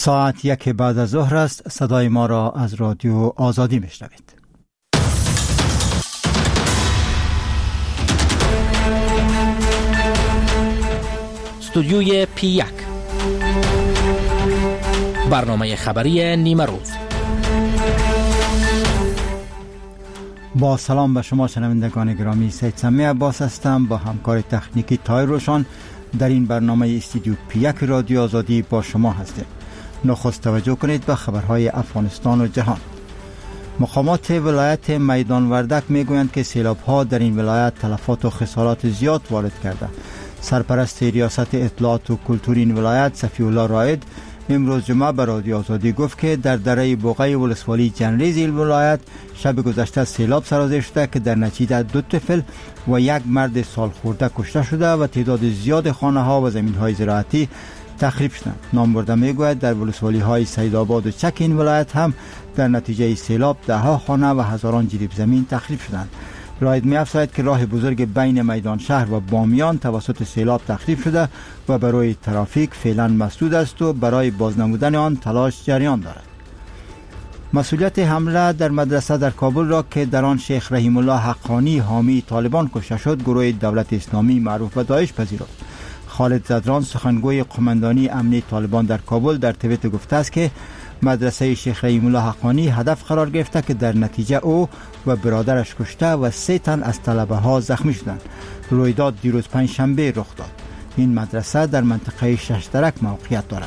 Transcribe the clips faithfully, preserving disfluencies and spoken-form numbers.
ساعت یک بعد از ظهر است. صدای ما را از رادیو آزادی میشنوید. استودیوی پی یک، برنامه خبری نیمه روز. با سلام به شما شنوندگان گرامی، سید سمی عباس هستم. با همکار تکنیکی تای روشان در این برنامه استودیو پی یک رادیو آزادی با شما هستیم. نخست توجه کنید به خبرهای افغانستان و جهان. مقامات ولایت میدان وردک میگویند که سیلاب‌ها در این ولایت تلفات و خسارات زیاد وارد کرده. سرپرست ریاست اطلاعات و کلتور این ولایت صفی الله رائد امروز جمعه به رادیو آزادی گفت که در دره بوقه ولسوالی جنریز این ولایت شب گذشته سیلاب سرازیر شده که در نتیجه دو طفل و یک مرد سال خورده کشته شده و تعداد زیاد خانه ها و زمین های زراعتی تخریب شدند. نامبرده میگوید در ولسوالی های سیدآباد و چک این ولایت هم در نتیجه سیلاب ده ها خانه و هزاران جریب زمین تخریب شدند. رائد می افزاید که راه بزرگ بین میدان شهر و بامیان توسط سیلاب تخریب شده و برای ترافیک فعلا مسدود است و برای بازنمودن آن تلاش جریان دارد. مسئولیت حمله در مدرسه در کابل را که در آن شیخ رحیم الله حقانی حامی طالبان کشته شد گروه دولت اسلامی معروف به داعش پذیرفت. خالد زدران سخنگوی قماندانی امنی طالبان در کابل در توییتر گفته است که مدرسه شیخ رحیم الله حقانی هدف قرار گرفته که در نتیجه او و برادرش کشته و سه تن از طلبه ها زخمی شدند. رویداد دیروز پنج شنبه رخ داد. این مدرسه در منطقه ششترک موقعیت دارد.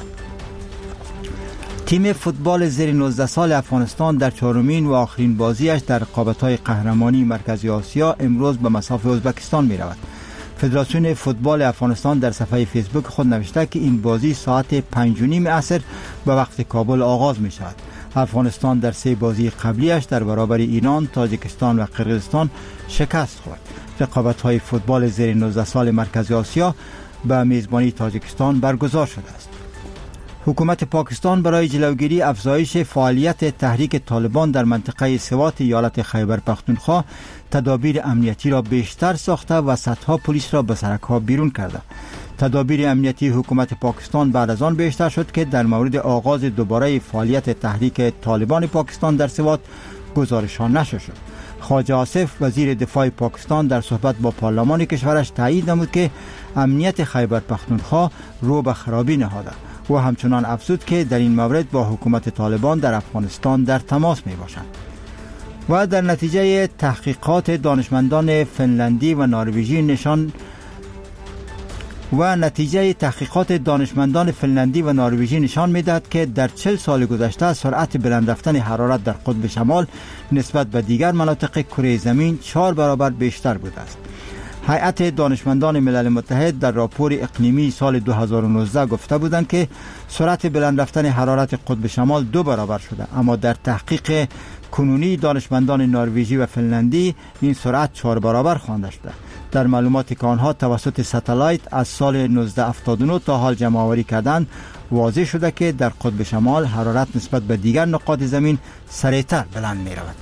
تیم فوتبال زیر نوزده سال افغانستان در چهارمین و آخرین بازیش در رقابت‌های قهرمانی مرکزی آسیا امروز به مصاف ازبکستان می‌رود. فدراسیون فوتبال افغانستان در صفحه فیسبوک خود نوشته که این بازی ساعت پنج و نیم عصر به وقت کابل آغاز می شود. افغانستان در سه بازی قبلیش در برابر ایران، تاجیکستان و قرقیزستان شکست خورد. رقابت‌های فوتبال زیر نوزده سال مرکزی آسیا به میزبانی تاجیکستان برگزار شده است. حکومت پاکستان برای جلوگیری افزایش فعالیت تحریک طالبان در منطقه سوات ایالت خیبر پختونخوا تدابیر امنیتی را بیشتر ساخته و صدها پلیس را به سرک‌ها بیرون کرده. تدابیر امنیتی حکومت پاکستان بعد از آن بیشتر شد که در مورد آغاز دوباره فعالیت تحریک طالبان پاکستان در سوات گزارش‌ها نشر شد. خواجه آصف وزیر دفاع پاکستان در صحبت با پارلمان کشورش تایید نمود که امنیت خیبر پختونخوا رو به خرابی نهاده و همچنان افزود که در این مورد با حکومت طالبان در افغانستان در تماس می باشند. و در نتیجه تحقیقات دانشمندان فنلندی و نروژی نشان و نتیجه تحقیقات دانشمندان فنلندی و نروژی نشان می‌دهد که در چهل سال گذشته سرعت بلند رفتن حرارت در قطب شمال نسبت به دیگر مناطق کره زمین چهار برابر بیشتر بوده است. هیئت دانشمندان ملل متحد در راپور اقلیمی سال دو هزار و نوزده گفته بودند که سرعت بلند رفتن حرارت قطب شمال دو برابر شده، اما در تحقیق کنونی دانشمندان نروژی و فنلندی این سرعت چهار برابر خوانده شده. در معلوماتی که آنها توسط ستلایت از سال نوزده هفتاد و نه تا حال جمع آوری کردند واضح شده که در قطب شمال حرارت نسبت به دیگر نقاط زمین سریعتر بلند می رود.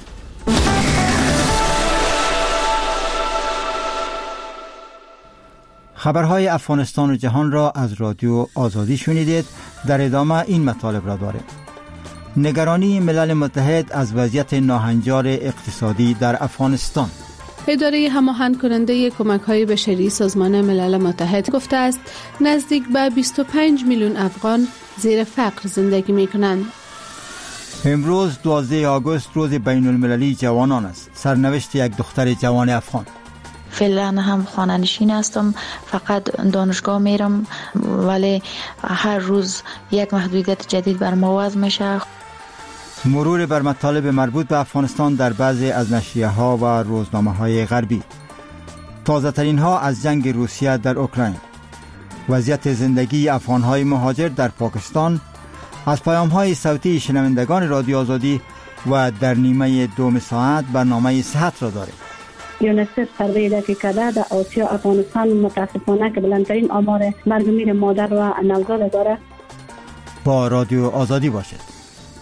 خبرهای افغانستان و جهان را از رادیو آزادی شنیدید. در ادامه این مطالب را داریم. نگرانی ملل متحد از وضعیت ناهنجار اقتصادی در افغانستان. اداره هماهنگ کننده کمک‌های بشری سازمان ملل متحد گفته است نزدیک به بیست و پنج میلیون افغان زیر فقر زندگی می‌کنند. امروز دوازده آگوست روز بین المللی جوانان است. سرنوشت یک دختر جوان افغان. فعلا هم خانه نشین هستم، فقط دانشگاه میرم ولی هر روز یک محدودیت جدید بر ما وضع میشه. مرور بر مطالب مربوط به افغانستان در بعضی از نشریه ها و روزنامه های غربی. تازه ترین ها از جنگ روسیه در اوکراین. وضعیت زندگی افغان های مهاجر در پاکستان. از پیام های صوتی شنوندگان رادیو آزادی و در نیمه دوم ساعت برنامه صحت را داریم. یونیسف سروی را که کرده در آسیا افغانستان متاسفانه که بلندترین آمار مرگ میر مادر و نوزاد داره. با رادیو آزادی باشید.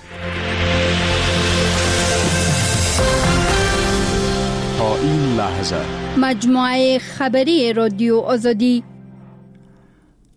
تا این لحظه مجموعه خبری رادیو آزادی.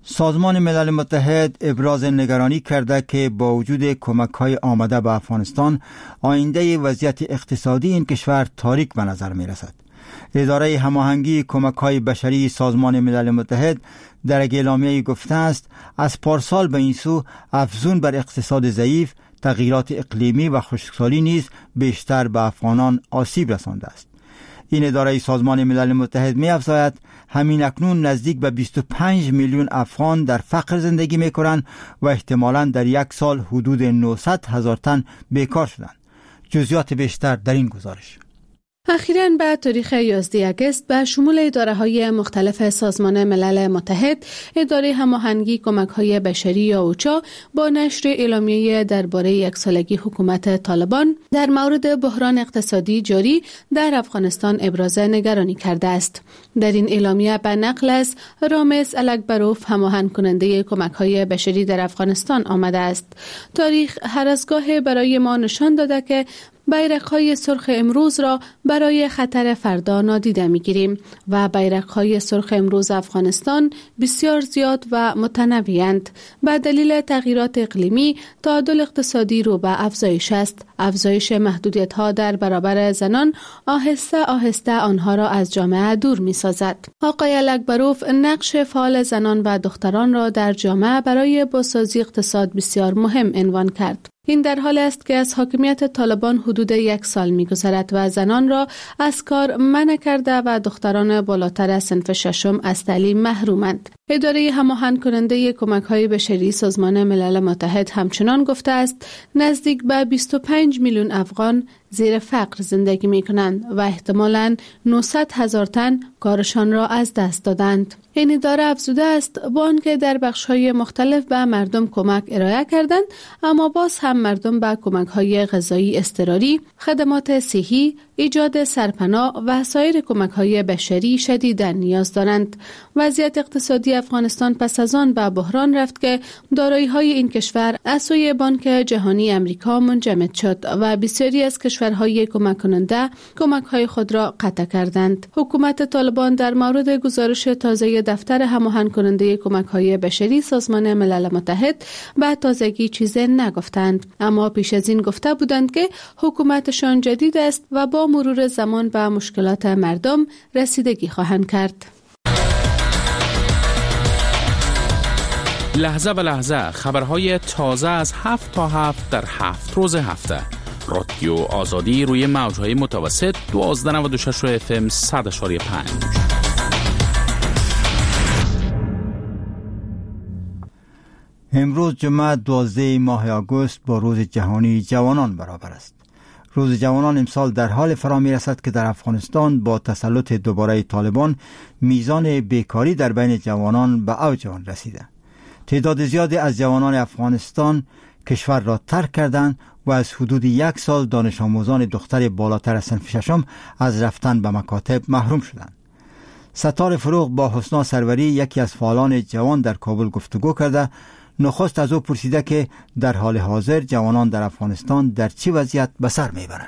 سازمان ملل متحد ابراز نگرانی کرده که با وجود کمک‌های آمده به افغانستان آینده وضعیت اقتصادی این کشور تاریک به نظر می رسد. اداره هماهنگی کمک‌های بشری سازمان ملل متحد در یک اعلامیه گفته است از پارسال به این سو افزون بر اقتصاد ضعیف، تغییرات اقلیمی و خشکسالی نیز بیشتر به افغانان آسیب رسانده است. این اداره سازمان ملل متحد می افزاید همین اکنون نزدیک به بیست و پنج میلیون افغان در فقر زندگی می کنند و احتمالاً در یک سال حدود نهصد هزار تن بیکار شدند. جزئیات بیشتر در این گزارش. اخیراً به تاریخ یازده آگوست به شمول اداره‌های مختلف سازمان ملل متحد، اداره هماهنگی کمک‌های بشری یا اوچا با نشر اعلامیه درباره یک سالگی حکومت طالبان در مورد بحران اقتصادی جاری در افغانستان ابراز نگرانی کرده است. در این اعلامیه به نقل از رامز الکبروف هماهنگ کننده کمک‌های بشری در افغانستان آمده است. تاریخ هر از گاه برای ما نشان داده که بیرق‌های سرخ امروز را برای خطر فردا نادیده می‌گیریم و بیرق‌های سرخ امروز افغانستان بسیار زیاد و متنوع‌اند. به دلیل تغییرات اقلیمی، تعادل اقتصادی رو به افزایش است. افزایش محدودیت‌ها در برابر زنان آهسته آهسته آنها را از جامعه دور می‌سازد. آقای الکبروف نقش فعال زنان و دختران را در جامعه برای بازسازی اقتصاد بسیار مهم عنوان کرد. این در حال است که از حاکمیت طالبان حدود یک سال می‌گذرد و زنان را از کار منع کرده و دختران بالاتر از صنف ششم از تعلیم محرومند. اداره هماهنگ کننده کمک‌های بشری سازمان ملل متحد همچنان گفته است نزدیک به بیست و پنج میلیون افغان زیر فقر زندگی می‌کنند و احتمالاً نهصد هزار تن کارشان را از دست دادند. این اداره افزوده است با آنکه در بخش‌های مختلف به مردم کمک ارائه کردند، اما باز هم مردم به کمک‌های غذایی اضطراری، خدمات صحی، ایجاد سرپناه و سایر کمک‌های بشری شدیداً نیاز دارند. وضعیت اقتصادی افغانستان پس از آن به بحران رفت که دارایی‌های این کشور از سوی بانک جهانی امریکا منجمد شد و بسیاری از کشورهای کمک کننده کمک‌های خود را قطع کردند. حکومت طالبان در مورد گزارش تازه دفتر هماهنگ کننده کمک‌های بشری سازمان ملل متحد به تازگی چیزی نگفتند، اما پیش از این گفته بودند که حکومتشان جدید است و با مرور زمان به مشکلات مردم رسیدگی خواهند کرد. لحظه به لحظه خبرهای تازه از هفت تا هفت در هفت روز هفته. رادیو آزادی روی موجهای متوسط دوازده و نود و شش اف ام صد و پنج. امروز جمعه دوازده ماه آگوست با روز جهانی جوانان برابر است. روز جوانان امسال در حال فرا می رسد که در افغانستان با تسلط دوباره طالبان میزان بیکاری در بین جوانان به اوج آن رسیده. تعداد زیادی از جوانان افغانستان کشور را ترک کردند و از حدود یک سال دانش آموزان دختر بالاتر از صنف ششم از رفتن به مکاتب محروم شدند. ستار فروغ با حسنا سروری یکی از فعالان جوان در کابل گفتگو کرده. نخست از او پرسیده که در حال حاضر جوانان در افغانستان در چه وضعیت به سر میبرند.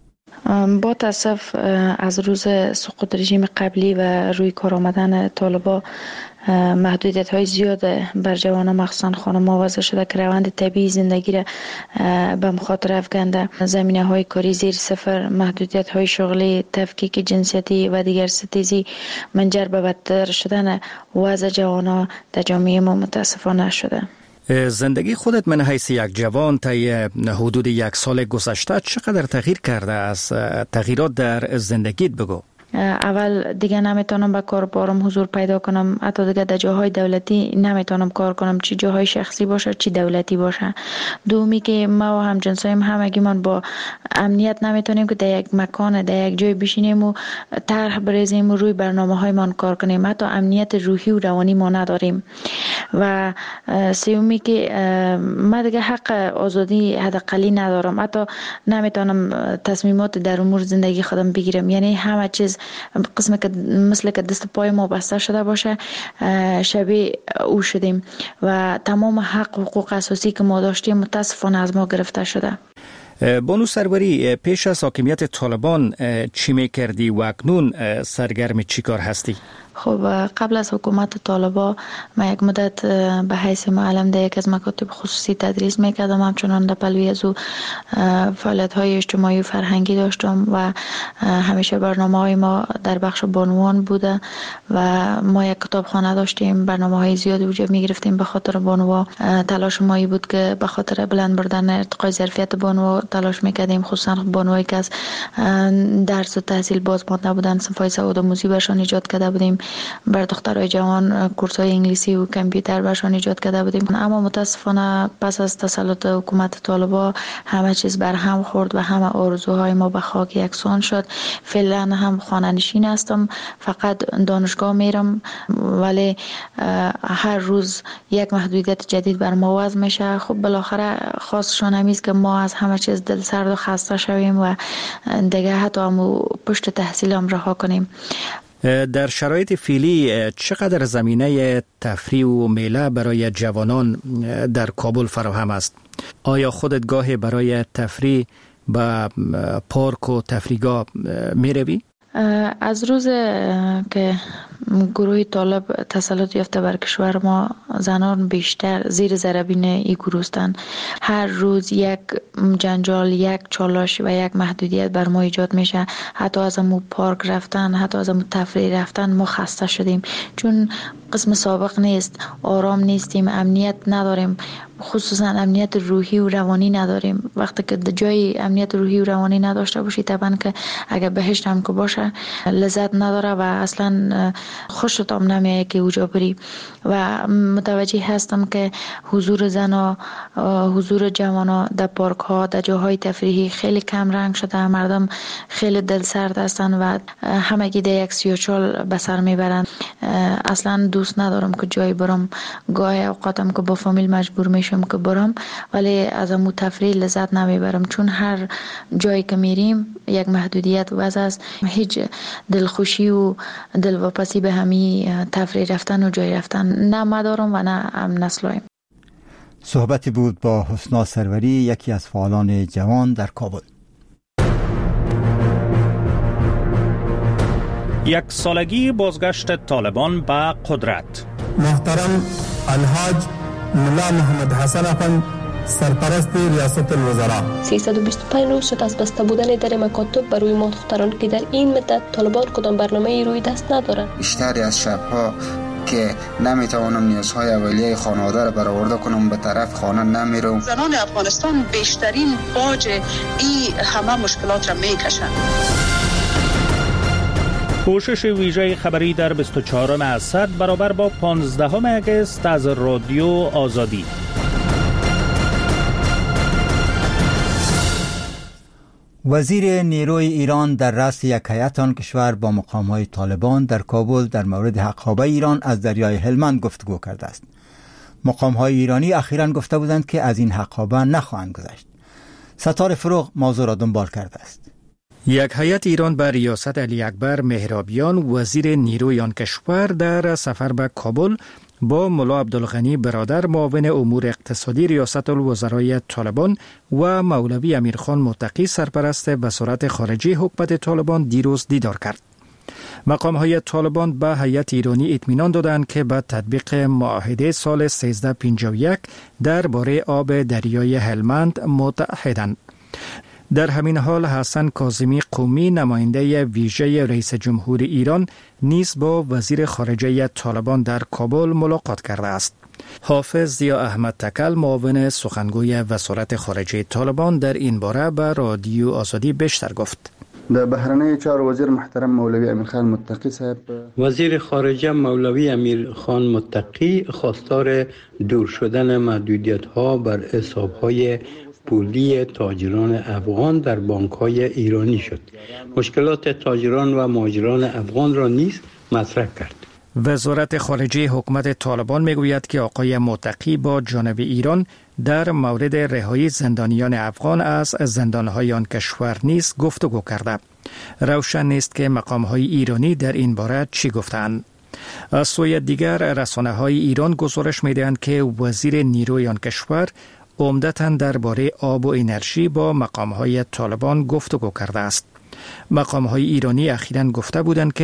با تاسف از روز سقوط رژیم قبلی و روی کار آمدن طالبان محدودیت های زیاد بر جوانان مخصوصا خانم‌ها وضع شده که روند طبیعی زندگی را به مخاطره افکنده. زمینه های کاری زیر صفر، محدودیت های شغلی، تفکیک جنسیتی و دیگر ستیزی منجر به بدتر شدن وضع جوانان در جامعه ما متاسفانه شده. زندگی خودت من حیث یک جوان طی حدود یک سال گذشته چقدر تغییر کرده؟ از تغییرات در زندگیت بگو. اول دیگه نمیتونم به کار بارم حضور پیدا کنم، حتی دیگه در جاهای دولتی نمیتونم کار کنم، چی جاهای شخصی باشه چی دولتی باشه. دومی که ما و همجنسایم همگیمان با امنیت نمیتونیم که در یک مکان در یک جای بشینیم و طرح بریزیم و روی برنامه های من کار کنیم، حتی امنیت روحی و روانی ما نداریم. و سومی که ما دیگه حق آزادی حداقلی ندارم، حتی نمیتونم تصمیمات در امور زندگی خودم بگیرم، یعنی همه چیز قسمه که مثل که دست پای ما بسته شده باشه شبیه او شدیم و تمام حق و حقوق اساسی که ما داشتیم متاسفانه از ما گرفته شده. بانو سروری، پیش از حاکمیت طالبان چی میکردی و اکنون سرگرم چی کار هستی؟ خب قبل از حکومت طالبان من یک مدت به حیث معلم در یک از مکاتب خصوصی تدریس میکردم، همچنان در پلوی از او فعالیت های اجتماعی و فرهنگی داشتم و همیشه برنامه های ما در بخش بانوان بوده و ما یک کتابخانه داشتیم، برنامه های زیادی وجود میگرفتیم به خاطر بانوان. تلاش مایی بود که به خاطر بلند بردن ارتقای ظرفیت بانوان تلاش میکردیم، خصوصا بانوایی که از درس و تحصیل باز مانده بودن صفای سوادآموزی برشان ایجاد کرده بودیم، بر دخترای جوان کورس‌های انگلیسی و کامپیوتر برشان ایجاد کرده بودیم. اما متاسفانه پس از تسلط حکومت طالبان همه چیز بر هم خورد و همه آرزوهای ما به خاک یکسان شد. فعلا هم خانه نشین هستم، فقط دانشگاه میرم، ولی هر روز یک محدودیت جدید بر ما وضع میشه. خب بالاخره خواستشون همیز که ما از همه چیز دل سرد و خسته شویم و دیگه حتی هم پشت تحصیل هم رها کنیم. در شرایط فعلی چقدر زمینه تفریح و میله برای جوانان در کابل فراهم است؟ آیا خودت گاهی برای تفریح به پارک و تفریحگاه می روی؟ از روز که گروه طالب تسلط یافته بر کشور ما، زنان بیشتر زیر ضربین این گروه هستند. هر روز یک جنجال، یک چالش و یک محدودیت بر ما ایجاد میشه. حتی از امو پارک رفتن، حتی از امو تفریح رفتن ما خسته شدیم، چون قسم سابق نیست، آرام نیستیم، امنیت نداریم، خصوصا امنیت روحی و روانی نداریم. وقتی که جای امنیت روحی و روانی نداشته باشی، طبعا که اگر بهشت هم که باشه لذت نداره و اصلا خوشت هم نمیاد که اوجا بری. و متوجه هستم که حضور زنا، حضور جوانا در پارک ها، در جاهای تفریحی خیلی کم رنگ شده. مردم خیلی دل سرد هستن و همگی در یک سیاچال به سر میبرن. اصلا دوست ندارم که جایی برم، گاهی اوقاتم که با فامیل مجبور میشم که برم، ولی از امو تفریح لذت نمیبرم، چون هر جایی که میریم یک محدودیت وضع است. هیچ دلخوشی و دلواپسی به همی تفریح رفتن و جای رفتن نه ما دارم و نه هم نسلایم. صحبتی بود با حسنا سروری، یکی از فعالان جوان در کابل. یک سالگی بازگشت طالبان به قدرت. محترم الحاج ملا محمد حسن افند، سرپرست ریاست الوزراء. سیصد و بیست و پنج روز شد از بسته بودن در مکاتب برای ما دختران که در این مدت طالبان کدام برنامه‌ای روی دست ندارند. بیشتری از شبها که نمیتوانم نیازهای اولیه خانواده را برآورده کنم به طرف خانه نمیرم. زنان افغانستان بیشترین باج این همه مشکلات را میکشند. کوشش ویژه خبری در بیست و چهارم اسد برابر با پانزدهم اگست از رادیو آزادی. وزیر نیروی ایران در رأس یک هیئت آن کشور با مقام‌های طالبان در کابل در مورد حقابه ایران از دریای هلمند گفتگو کرده است. مقام‌های ایرانی اخیراً گفته بودند که از این حقابه نخواهند گذشت. ستاره فروغ موضوع را دنبال کرده است. یک هیئت ایران به ریاست علی اکبر مهرابیان وزیر نیروی آن کشور در سفر به کابل با ملا عبدالغنی برادر معاون امور اقتصادی ریاست الوزرای طالبان و مولوی امیرخان متقی سرپرست وزارت خارجه حکومت طالبان دیروز دیدار کرد. مقام‌های طالبان به هیئت ایرانی اطمینان دادند که به تطبیق معاهده سال سیزده پنجاه و یک درباره آب دریای هلمند متحدند. در همین حال حسن کاظمی قومی نماینده ویژه رئیس جمهور ایران نیز با وزیر خارجه طالبان در کابل ملاقات کرده است. حافظ ضیا احمد تکل معاون سخنگوی وزارت خارجه طالبان در این باره به رادیو آزادی بیشتر گفت. در بحرانه چهار وزیر محترم مولوی امیرخان متقی صاحب، وزیر خارجه مولوی امیرخان متقی خواستار دور شدن محدودیت ها بر حساب های پولی تاجران افغان در بانک‌های ایرانی شد. مشکلات تاجران و مهاجران افغان را نیز مطرح کرد. وزارت خارجه حکومت طالبان میگوید که آقای متقی با جانب ایران در مورد رهایی زندانیان افغان از زندان‌های آن کشور نیز گفتگو کرده. روشن نیست که مقام‌های ایرانی در این باره چی گفتند. از سوی دیگر رسانه‌های ایران گزارش می‌دهند که وزیر نیروی آن کشور عمدتاً درباره آب و انرژی با مقام‌های طالبان گفتگو کرده است. مقام‌های ایرانی اخیراً گفته بودند که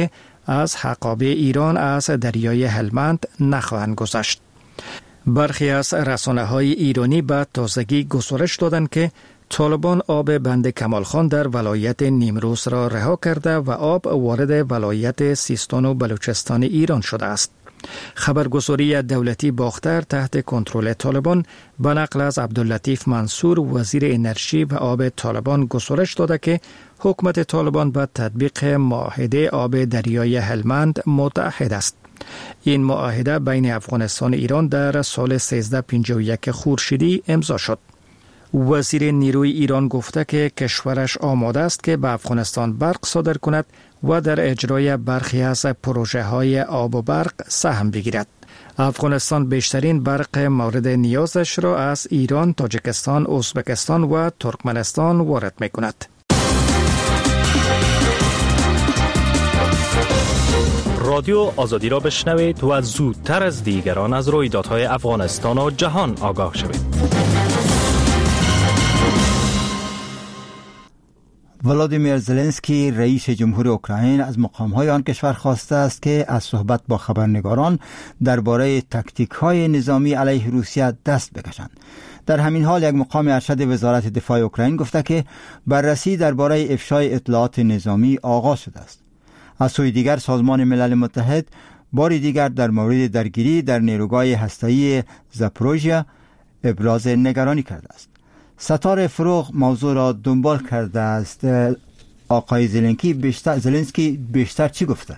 از حقابه ایران از دریای هلمند نخواهند گذشت. برخی از رسانه‌های ایرانی به تازگی گزارش دادند که طالبان آب بند کمال خان در ولایت نیمروز را رها کرده و آب وارد ولایت سیستان و بلوچستان ایران شده است. خبرگزاری دولتی باختر تحت کنترل طالبان به نقل از عبداللطیف منصور وزیر انرژی و آب طالبان گزارش داده که حکومت طالبان به تطبیق معاهده آب دریای هلمند متعهد است. این معاهده بین افغانستان و ایران در سال سیزده پنجاه و یک خورشیدی امضا شد. وزیر نیروی ایران گفته که کشورش آماده است که به افغانستان برق صادر کند و در اجرای برخی از پروژه های آب و برق سهم بگیرد. افغانستان بیشترین برق مورد نیازش را از ایران، تاجیکستان، ازبکستان و ترکمنستان وارد می کند. رادیو آزادی را بشنوید و زودتر از دیگران از رویدادهای افغانستان و جهان آگاه شوید. ولادیمیر زلنسکی رئیس جمهور اوکراین از مقام‌های آن کشور خواسته است که از صحبت با خبرنگاران درباره تاکتیک‌های نظامی علیه روسیه دست بکشند. در همین حال یک مقام ارشد وزارت دفاع اوکراین گفته که بررسی درباره افشای اطلاعات نظامی آغاز شده است. از سوی دیگر سازمان ملل متحد بار دیگر در مورد درگیری در نیروگاه هسته‌ای زاپوروژیا ابراز نگرانی کرده است. ستاره فروغ موضوع را دنبال کرده است. آقای زلنسکی بیشتر زلنسکی بیشتر چی گفته؟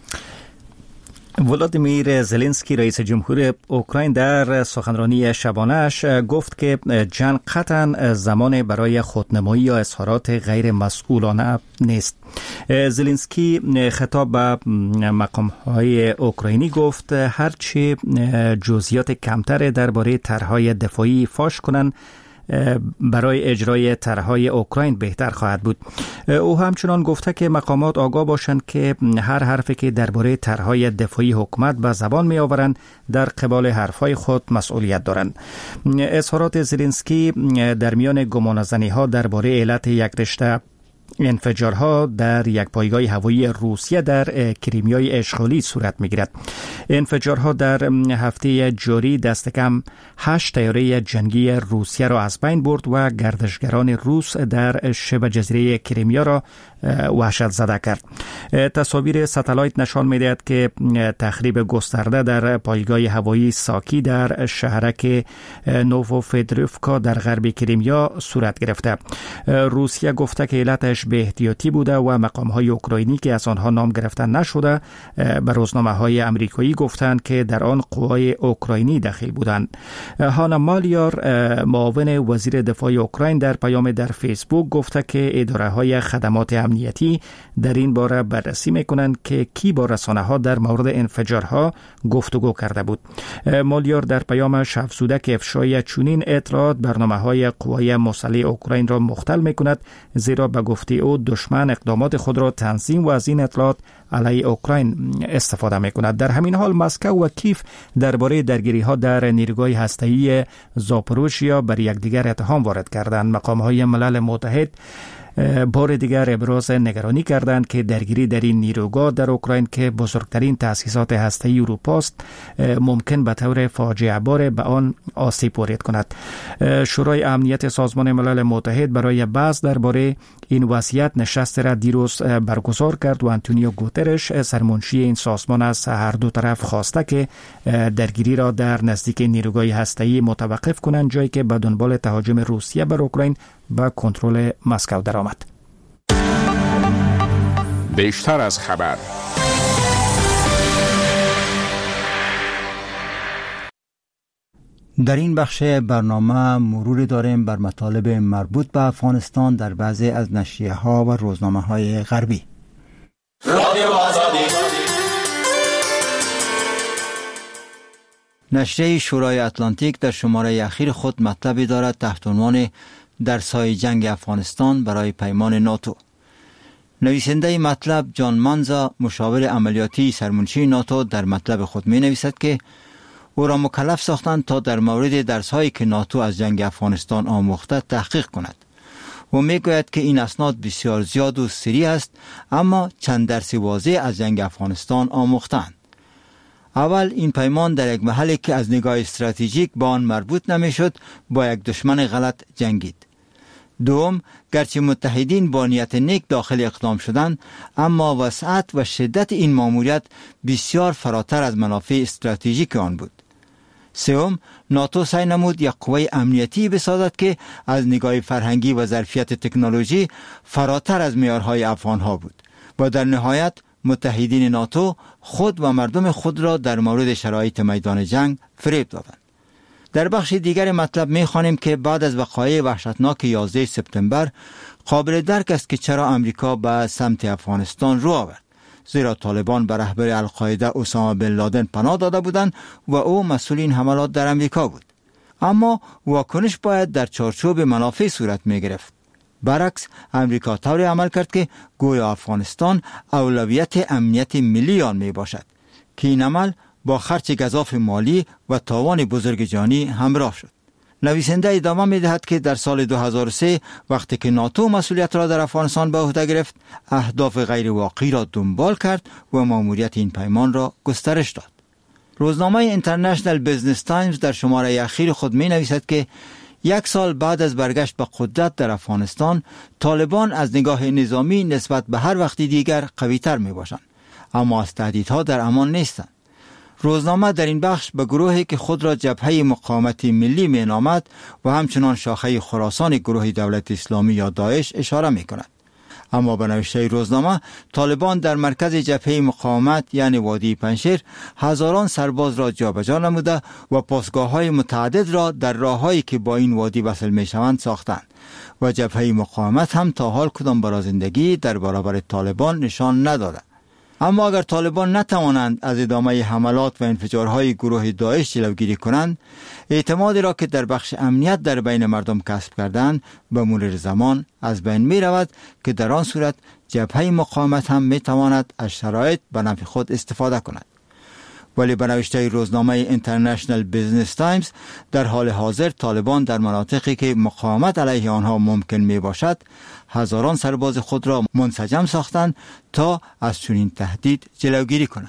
ولادیمیر زلنسکی رئیس جمهور اوکراین در سخنرانی شبانه‌اش گفت که جنگ قطعاً زمان برای خودنمایی یا اظهارات غیر مسئولانه نیست. زلنسکی خطاب به مقام‌های اوکراینی گفت هرچی جزئیات کمتر درباره طرح‌های دفاعی فاش کنند برای اجرای طرح‌های اوکراین بهتر خواهد بود. او همچنان گفته که مقامات آگاه باشند که هر حرفی که درباره طرح‌های دفاعی حکومت به زبان می آورند در قبال حرف‌های خود مسئولیت دارند. اظهارات زلنسکی در میان گمانه‌زنی‌ها درباره علت یک رشته انفجارها در یک پایگاه هوایی روسیه در کریمیای اشغالی صورت می‌گیرد. انفجارها در هفته جاری دست کم هشت طیاره جنگی روسیه را از بین برد و گردشگران روس در شبه جزیره کریمیا را وحشت زده کرد. تصاویر ستلایت نشان می‌دهد که تخریب گسترده در پایگاه هوایی ساکی در شهرک نووفدروفکا در غرب کریمیا صورت گرفته. روسیه گفته که علتش به احتیاطی بوده و مقام‌های اوکراینی که از آنها نام گرفته نشده به روزنامه‌های آمریکایی گفتند که در آن قوای اوکراینی دخیل بودند. هانا مالیار معاون وزیر دفاع اوکراین در پیام در فیسبوک گفته که اداره‌های خدمات امنیتی در این باره بررسی می‌کنند که کی با رسانه‌ها در مورد انفجارها گفتگو کرده بود. مالیار در پیامش افزوده که افشای چنین اطلاعات برنامه‌های قوای مسلح اوکراین را مختل می‌کند، زیرا به گفته او دشمن اقدامات خود را تنظیم و از این اطلاعات علیه اوکراین استفاده می‌کند. در همین حال مسکو و کیف درباره درگیری‌ها در نیروگاه هسته‌ای زاپوروژیا بر یکدیگر اتهام وارد کردند. مقام‌های ملل متحد بار دیگر ابراز نگرانی کردند که درگیری در این نیروگاه در اوکراین که بزرگترین تأسیسات هسته‌ای اروپا است ممکن به طور فاجعه بار به آن آسیب وارد کند. شورای امنیت سازمان ملل متحد برای بحث درباره این وضعیت نشست را دیروز برگزار کرد و آنتونیو گوترش سرمنشی این سازمان از هر دو طرف خواسته که درگیری را در نزدیک نیروگاه هسته‌ای متوقف کنند، جایی که به دنبال تهاجم روسیه بر اوکراین با کنترل مسکو درآمد. بیشتر از خبر. در این بخش برنامه مرور داریم بر مطالب مربوط به افغانستان در بعضی از نشریه ها و روزنامه های غربی. رادیو آزادی. نشریه شورای اتلانتیک در شماره اخیر خود مطلبی دارد تحت عنوان در سایه جنگ افغانستان برای پیمان ناتو. نویسنده مطلب جان مانزا، مشاور عملیاتی سرمنشی ناتو، در مطلب خود می نویسد که او را مکلف ساختند تا در مورد درس‌هایی که ناتو از جنگ افغانستان آموخته تحقیق کند. و میگوید که این اسناد بسیار زیاد و سریع است، اما چند درس واضح از جنگ افغانستان آموختند. اول، این پیمان در یک محلی که از نگاه استراتژیک به آن مربوط نمیشد با یک دشمن غلط جنگید. دوم، گرچه متحدین با نیت نیک داخل اقدام شدند، اما وسعت و شدت این ماموریت بسیار فراتر از منافع استراتژیک آن بود. سوم، ناتو سعی نمود یک قوه امنیتی بسازد که از نگاه فرهنگی و ظرفیت تکنولوژی فراتر از معیارهای افغانها بود و در نهایت متحدین ناتو خود و مردم خود را در مورد شرایط میدان جنگ فریب دادند. در بخش دیگر مطلب می‌خوانیم که بعد از وقایع وحشتناک یازده سپتامبر قابل درک است که چرا امریکا به سمت افغانستان رو آورد، زیرا طالبان به رهبر القاعده اسامه بن لادن پناه داده بودند و او مسئول این حملات در امریکا بود. اما واکنش باید در چارچوب منافع صورت می‌گرفت. برعکس، امریکا طوری عمل کرد که گویا افغانستان اولویت امنیت ملی آن می باشد که این عمل با خرچ گزاف مالی و تاوان بزرگ جانی همراه شد. نویسنده ادامه می دهد که در سال دو هزار و سه وقتی که ناتو مسئولیت را در افغانستان به عهده گرفت، اهداف غیر واقعی را دنبال کرد و ماموریت این پیمان را گسترش داد. روزنامه اینترنشنال بیزنس تایمز در شماره اخیر خود می نویسد که یک سال بعد از برگشت به قدرت در افغانستان، طالبان از نگاه نظامی نسبت به هر وقتی دیگر قوی‌تر می باشند، اما از تهدیدها در امان نیستند. روزنامه در این بخش به گروهی که خود را جبهه مقاومت ملی می نامد و همچنان شاخه خراسان گروه دولت اسلامی یا داعش اشاره می کند. اما به نوشته روزنامه، طالبان در مرکز جبهه مقاومت یعنی وادی پنشیر هزاران سرباز را جابجا نموده و پاسگاه‌های متعدد را در راه‌هایی که با این وادی وصل می‌شوند ساختند و جبهه مقاومت هم تا حال کدام برازندگی در برابر طالبان نشان نداده. اما اگر طالبان نتوانند از ادامه حملات و انفجارهای گروه داعش جلوگیری کنند، اعتمادی را که در بخش امنیت در بین مردم کسب کردند به مرور زمان از بین می رود که در آن صورت جبهه مقاومت هم می تواند از شرایط به نفع خود استفاده کند. ولی به نوشته روزنامه اینترنشنال بیزنس تایمز، در حال حاضر طالبان در مناطقی که مقاومت علیه آنها ممکن می باشد هزاران سرباز خود را منسجم ساختند تا از چنین تهدید جلوگیری کنند.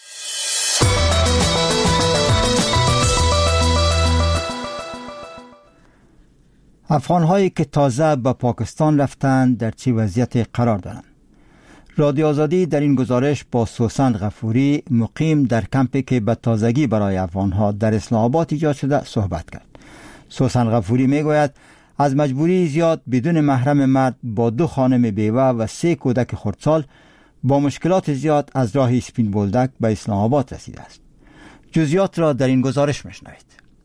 افغان‌هایی که تازه به پاکستان رفتند در چه وضعیت قرار دارند؟ رادیو آزادی در این گزارش با سوسن غفوری، مقیم در کمپی که به تازگی برای افغان‌ها در اسلام آباد ایجاد شده صحبت کرد. سوسن غفوری میگوید از مجبوری زیاد بدون محرم مرد با دو خانم بیوه و سه کودک خردسال با مشکلات زیاد از راه اسپین بولدک به اسلام آباد رسیده است. جزئیات را در این گزارش میشنوید.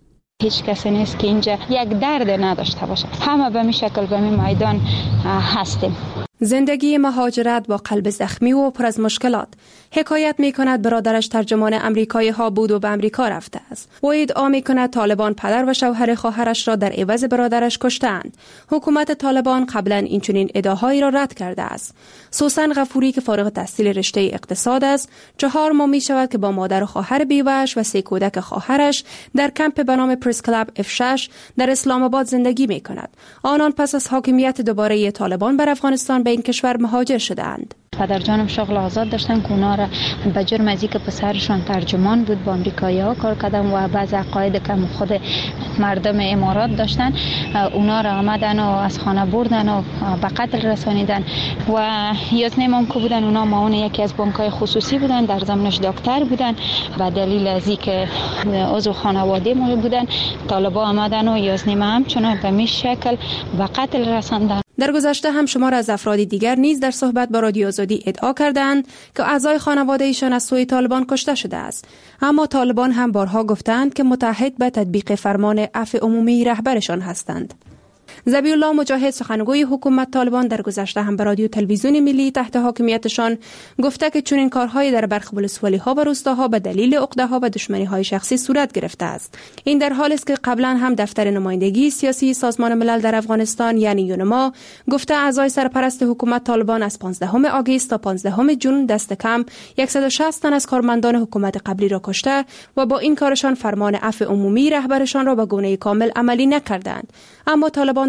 هیچ کسی نیست که اینجا یک درد نداشته باشه. همه به می شکل به می میدان هستیم. زندگی مهاجرت با قلب زخمی و پر از مشکلات. حکایت می کند برادرش ترجمان امریکایی ها بود و به امریکا رفته است. و ادعا می کند طالبان پدر و شوهر خواهرش را در عوض برادرش کشتند. حکومت طالبان قبلا این چنین ادعاهایی را رد کرده است. سوسن غفوری که فارغ التحصیل رشته اقتصاد است، چهار ماه می شود که با مادر و خواهر بیوه‌اش و سه کودک خواهرش در کمپ به نام پرس کلاب اف شش در اسلام آباد زندگی می کند. آنان پس از حاکمیت دوباره طالبان بر افغانستان به این کشور مهاجر شدند. پدر جانم شغل آزاد داشتن که اونا را به جرم از اینکه پسرشون ترجمان بود با امریکایی ها کار کردن و بعض عقاید که خود مردم امارات داشتن، اونا را آمدن و از خانه بردن و به قتل رسانیدن. و یازده هم که بودن اونا معاون یکی از بانک‌های خصوصی بودن، در زمانش دکتر بودن. به دلیل از اینکه عضو خانواده ما بودن، طالبا آمدن و یازده هم چون به می شکل به قتل رساندن. در گذشته هم شمار از افراد دیگر نیز در صحبت با رادیو آزادی ادعا کردند که اعضای خانواده ایشان از سوی طالبان کشته شده است. اما طالبان هم بارها گفتند که متحد به تطبیق فرمان عفو عمومی رهبرشان هستند. ذبیح الله مجاهد، سخنگوی حکومت طالبان، در گذشته هم به رادیو تلویزیون ملی تحت حاکمیتشان گفته که چنین کارهایی در برخی ولسوالی‌ها و روستاها به دلیل عقده‌ها و دشمنی‌های شخصی صورت گرفته است. این در حالی است که قبلا هم دفتر نمایندگی سیاسی سازمان ملل در افغانستان یعنی یونما گفته اعضای سرپرست حکومت طالبان از پانزدهم آگوست تا پانزدهم ژوئن دست کم صد و شصت تن از کارمندان حکومت قبلی را کشته و با این کارشان فرمان عفو عمومی رهبرشان را به گونه کامل عملی نکردند. اما طالبان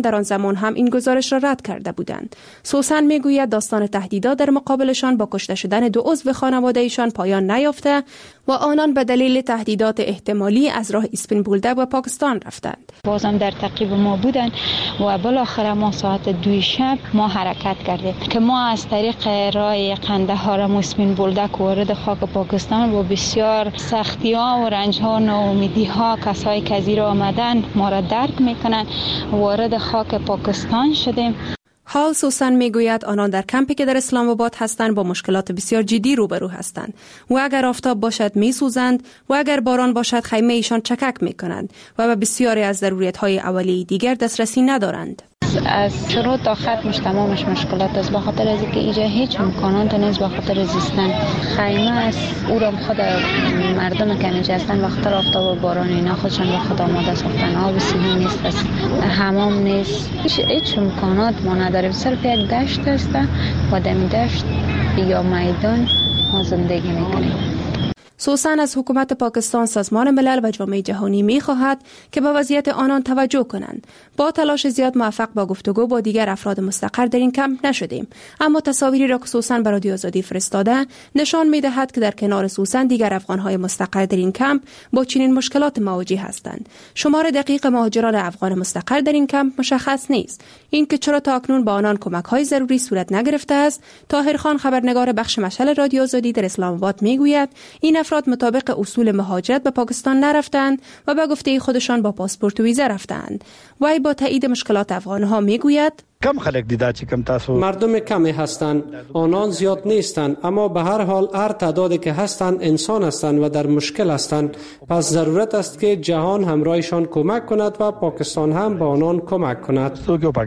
در آن زمان هم این گزارش را رد کرده بودند. سوسن میگوید داستان تهدیدات در مقابلشان با کشته شدن دو عضو خانواده ایشان پایان نیافته و آنان به دلیل تهدیدات احتمالی از راه اسپین بولدک و پاکستان رفتند. بازم در تعقیب ما بودند و بالاخره ما ساعت دوی شب ما حرکت کردیم که ما از طریق راه قندهار و اسپین بولدک وارد خاک پاکستان و بسیار سختی ها و رنج ها و ناامیدی ها کسایی که از ایران آمدن ما را درک میکنند وارد خاک پاکستان شدیم. حال سوسن میگوید آنان در کمپی که در اسلام آباد هستند با مشکلات بسیار جدی روبرو هستند و اگر آفتاب باشد میسوزند و اگر باران باشد خیمه ایشان چکک میکنند و به بسیاری از ضروریات های اولیه دیگر دسترسی ندارند. از شروع تا ختمش تمامش مشکلات است، به خاطر از اینکه اینجا هیچ امکانات نیست، به خاطر زیستن خیمه است. او را خود مردم که اینجا هستن به خاطر آفتاب و باران اینا خودشان به خود آماده ساختن. آب سیدی نیست، است حمام نیست، هیچ هیچ امکانات ما نداریم. صرف یک دشت است و دمی دشت یا میدان ما زندگی میکنیم. سوسن از حکومت پاکستان، سازمان ملل و جامعه جهانی می خواهد که به وضعیت آنان توجه کنند. با تلاش زیاد موفق با گفتگو با دیگر افراد مستقر در این کمپ نشدیم، اما تصاویری را که سوسن برای رادیو آزادی فرستاده نشان می دهد که در کنار سوسن دیگر افغان‌های مستقر در این کمپ با چنین مشکلات مواجه هستند. شمار دقیق مهاجران افغان مستقر در این کمپ مشخص نیست. اینکه چرا تا اکنون با آنان کمک‌های ضروری صورت نگرفته است، طاهر خان خبرنگار بخش مشعل رادیو آزادی در اسلام آباد میگوید این افراد مطابق اصول مهاجرت به پاکستان نرفتند و به گفته خودشان با پاسپورت و ویزا رفتند. وی با تایید مشکلات افغان‌ها میگوید کم خلق دیده چی کم تاسو مردم کمی هستند، آنان زیاد نیستند، اما به هر حال هر تعدادی که هستند انسان هستند و در مشکل هستند. پس ضرورت است که جهان همراهشان کمک کند و پاکستان هم به آنان کمک کند.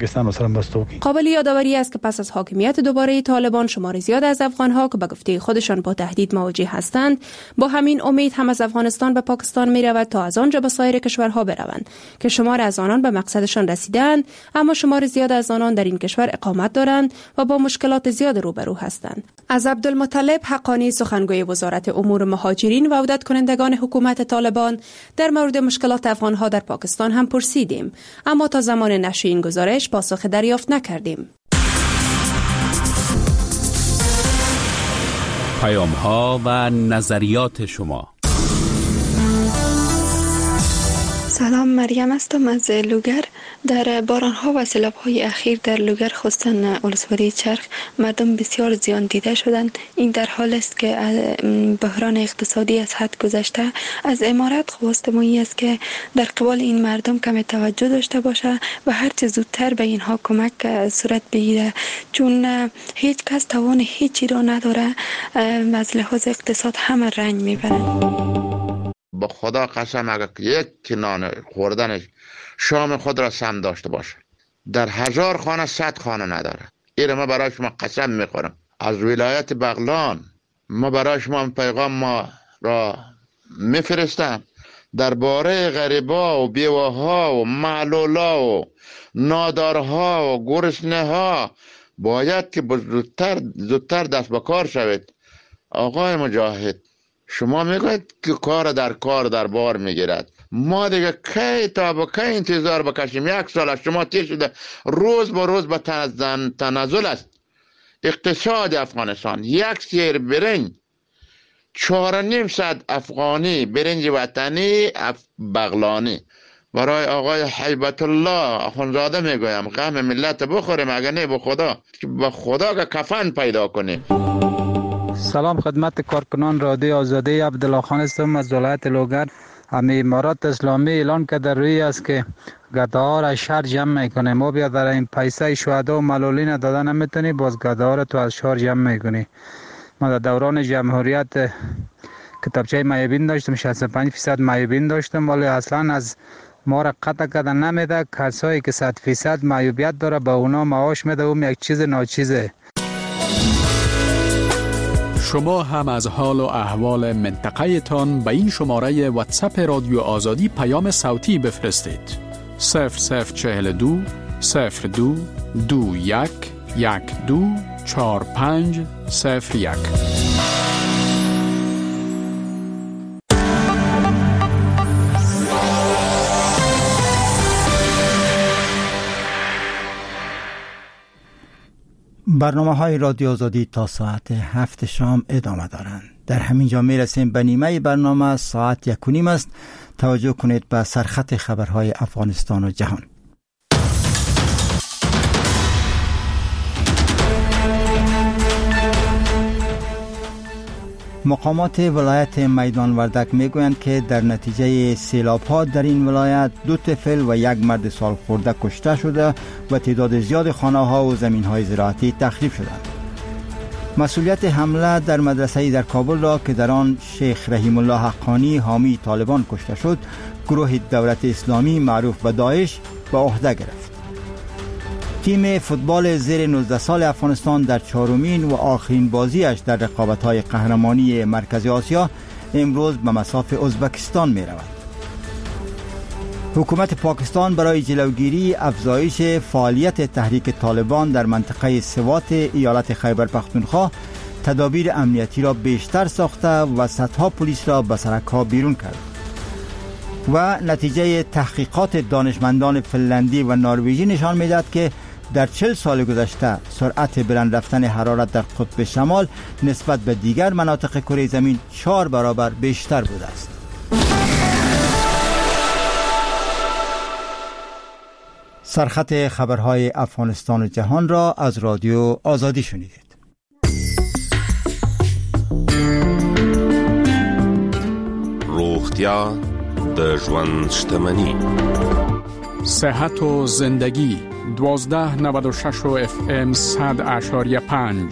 قابل یادآوری است که پس از حاکمیت دوباره طالبان شمار زیاد از افغان‌ها که به گفته خودشان با تهدید مواجه هستند با همین امید هم از افغانستان به پاکستان می‌رود تا از آنجا به سایر کشورها بروند که شمار از آنان به مقصدشان رسیدند، اما شمار زیاد از آنان در این کشور اقامت دارند و با مشکلات زیاد روبرو هستند. از عبدالمطلب حقانی سخنگوی وزارت امور مهاجرین و عودت کنندگان حکومت طالبان در مورد مشکلات افغان‌ها در پاکستان هم پرسیدیم، اما تا زمان نشر این گزارش پاسخ دریافت نکردیم. پیام‌ها و نظریات شما. سلام، مریم هستم از لوگر. در باران‌ها و سیلاب‌های اخیر در لوگر خصوصاً ولسوالی چرخ مردم بسیار زیان دیده شدند. این در حال است که بحران اقتصادی از حد گذشته. از امارات خواست ما است که در قبال این مردم کم توجه داشته باشه و هر چه زودتر به اینها کمک صورت بگیره، چون هیچ کس توان هیچی را نداره. از لحاظ اقتصاد همه رنج میبرند. با خدا قسم اگر یک نان خوردنش شام خود را سم داشته باشه، در هزار خانه صد خانه نداره. این ما برای شما قسم میخورم. از ولایت بغلان ما برای شما پیغام ما را میفرستم درباره غریبا و بیواها و معلولا و نادارها و گرسنه ها باید که زودتر زودتر دست به کار شوید. آقای مجاهد، شما میگوید که کار در کار در بار میگیرد. ما دیگه کی تا با کی انتظار بکشیم؟ یک سال از شما تیر شده، روز با روز به تنزل است اقتصاد افغانستان. یک سیر برنج چهار نیم صد افغانی، برنج وطنی بغلانی. برای آقای حیبت الله اخونزاده میگویم غم ملت بخوریم، اگر نه به خدا به خدا که کفن پیدا کنیم. سلام خدمت کارکنان رادیو آزادی، عبدالله خان هستم از ولایت لوگر. همه امارات اسلامی اعلان کرده روی است که گداها را شهر جمع میکنه. ما بیا در این پیسه شهدا و معلولین داده نمیتونی، باز گداها را تو از شهر جمع میکنی. ما در دوران جمهوریت کتابچه معیوبین داشتم، شصت و پنج درصد معیوبین داشتم، ولی اصلا از ما را قطع کردن نمیده. کسایی که صد درصد معیوبیت داره به اونا معاش میده، اون یک چیز ناچیزه. شما هم از حال و احوال منطقه تان به این شماره واتساپ رادیو آزادی پیام صوتی بفرستید. صفر صفر چهل دو صفر دو دو یک یک دو چهار پنج صفر یک. برنامه های رادیو آزادی تا ساعت هفت شام ادامه دارند. در همین جا می رسیم به نیمه برنامه. ساعت یک و نیم است. توجه کنید به سرخط خبرهای افغانستان و جهان. مقامات ولایت میدان وردک میگویند که در نتیجه سیلاب‌ها در این ولایت دو طفل و یک مرد سال خورده کشته شده و تعداد زیاد خانه‌ها و زمین‌های زراعتی تخریب شدند. مسئولیت حمله در مدرسه‌ای در کابل را که در آن شیخ رحیم الله حقانی حامی طالبان کشته شد، گروه دولت اسلامی معروف به داعش به عهده گرفت. تیم فوتبال زیر نوزده سال افغانستان در چهارمین و آخرین بازیش در رقابت‌های قهرمانی مرکزی آسیا امروز به مصاف ازبکستان می رود. حکومت پاکستان برای جلوگیری افزایش فعالیت تحریک طالبان در منطقه سوات ایالت خیبر پختونخوا تدابیر امنیتی را بیشتر ساخته و صدها پلیس را به سرک‌ها بیرون کرد. و نتیجه تحقیقات دانشمندان فنلندی و نروژی نشان می‌دهد که در چهل سال گذشته سرعت بلند رفتن حرارت در قطب شمال نسبت به دیگر مناطق کره زمین چهار برابر بیشتر بوده است. سرخط خبرهای افغانستان و جهان را از رادیو آزادی شنیدید. روغتیا د ژوند شتمنی، صحت و زندگی دوازده نود و شش و اف ام صد اشاریه پنج.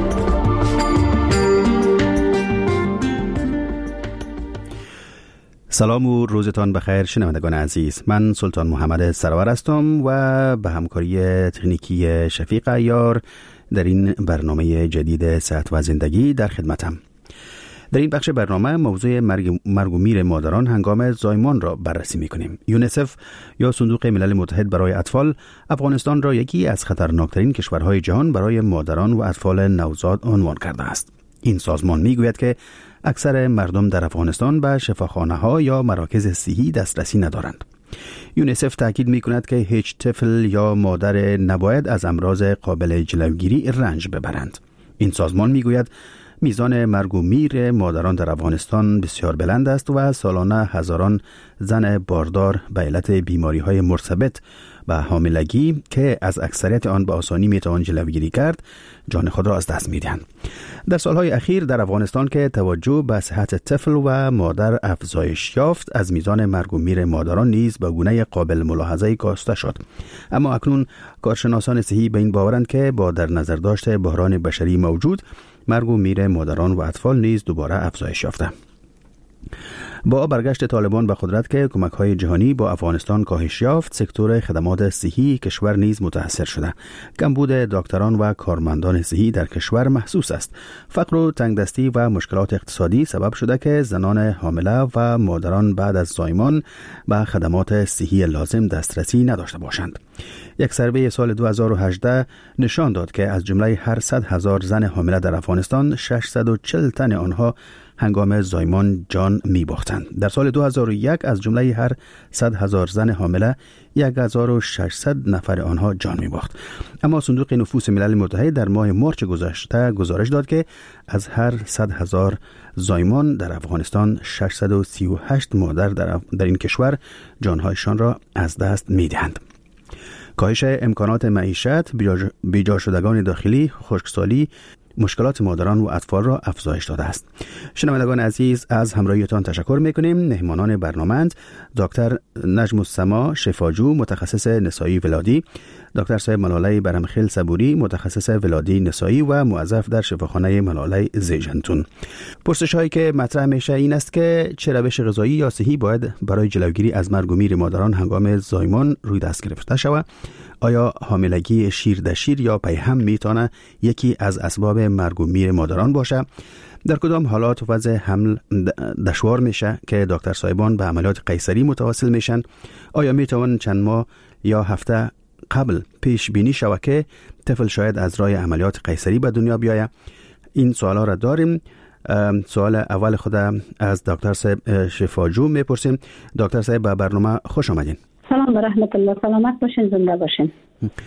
سلام و روزتان بخیر شنوندگان عزیز. من سلطان محمد سرور هستم و به همکاری تکنیکی شفیق عیار در این برنامه جدید صحت و زندگی در خدمتم. در این بخش برنامه موضوع مرگ, مرگ و میر مادران هنگام زایمان را بررسی می‌کنیم. یونیسف یا صندوق ملل متحد برای اطفال افغانستان را یکی از خطرناکترین کشورهای جهان برای مادران و اطفال نوزاد عنوان کرده است. این سازمان می‌گوید که اکثر مردم در افغانستان به شفاخانه‌ها یا مراکز صحی دسترسی ندارند. یونیسف تاکید می‌کند که هیچ طفل یا مادر نباید از امراض قابل جلوگیری رنج ببرند. این سازمان می‌گوید میزان مرگ و میر مادران در افغانستان بسیار بلند است و سالانه هزاران زن باردار به علت بیماری‌های مرتبط به حاملگی که از اکثریت آن به آسانی میتوان جلوگیری کرد جان خود را از دست میدهند. در سالهای اخیر در افغانستان که توجه به صحت طفل و مادر افزایش یافت، از میزان مرگ و میر مادران نیز به گونه قابل ملاحظه‌ای کاسته شد. اما اکنون کارشناسان صحی به این باورند که با در نظر داشت بحران بشری موجود، مرگ و میر مادران و اطفال نیز دوباره افزایش یافته. با برگشت طالبان به قدرت که کمک‌های جهانی با افغانستان کاهش یافت، سکتور خدمات صحی کشور نیز متاثر شده. کمبود دکتران و کارمندان صحی در کشور محسوس است. فقر و تنگدستی و مشکلات اقتصادی سبب شده که زنان حامله و مادران بعد از زایمان به خدمات صحی لازم دسترسی نداشته باشند. یک سروی سال دو هزار و هجده نشان داد که از جمله هر صد هزار زن حامله در افغانستان ششصد و چهل تن آنها هنگام زایمان جان می باختند. در سال دو هزار و یک از جمله هر صد هزار زن حامله یک هزار و ششصد نفر آنها جان می باخت. اما صندوق نفوس ملل متحد در ماه مارچ گذشته گزارش داد که از هر صد هزار زایمان در افغانستان ششصد و سی و هشت مادر در, در این کشور جانهایشان را از دست می دهند. کاهش امکانات معیشت، بیجا شدگان داخلی، خشکسالی مشکلات مادران و اطفال را افزایش داده است. شنوندگان عزیز، از همراهیتان تشکر می‌کنیم. مهمانان برنامه‌اند دکتر نجم السما شفاجو، متخصص نسایی ولادی، دکتر صاحب ملاله برمخیل صبوری، متخصص ولادی نسایی و موظف در شفاخانه ملاله زیجنتون. پرسش هایی که مطرح میشه این است که چه روش غذایی یا صحی باید برای جلوگیری از مرگ و میر مادران هنگام زایمان روی دست گرفته شود؟ آیا حاملگی شیر در شیر یا پیهم میتونه یکی از اسباب مرگ و میر مادران باشه؟ در کدام حالات وضع حمل دشوار میشه که دکتر صاحبان به عملیات قیصری متوسل میشن؟ آیا میتوان چند ماه یا هفته قبل پیش بینی شود که طفل شاید از راه عملیات قیصری به دنیا بیاید؟ این سوالا را داریم. سوال اول خود از دکتر صاحب شفاجو میپرسیم. دکتر صاحب به برنامه خوش آمدین. سلام و رحمت الله. سلامت باشین، زنده باشین.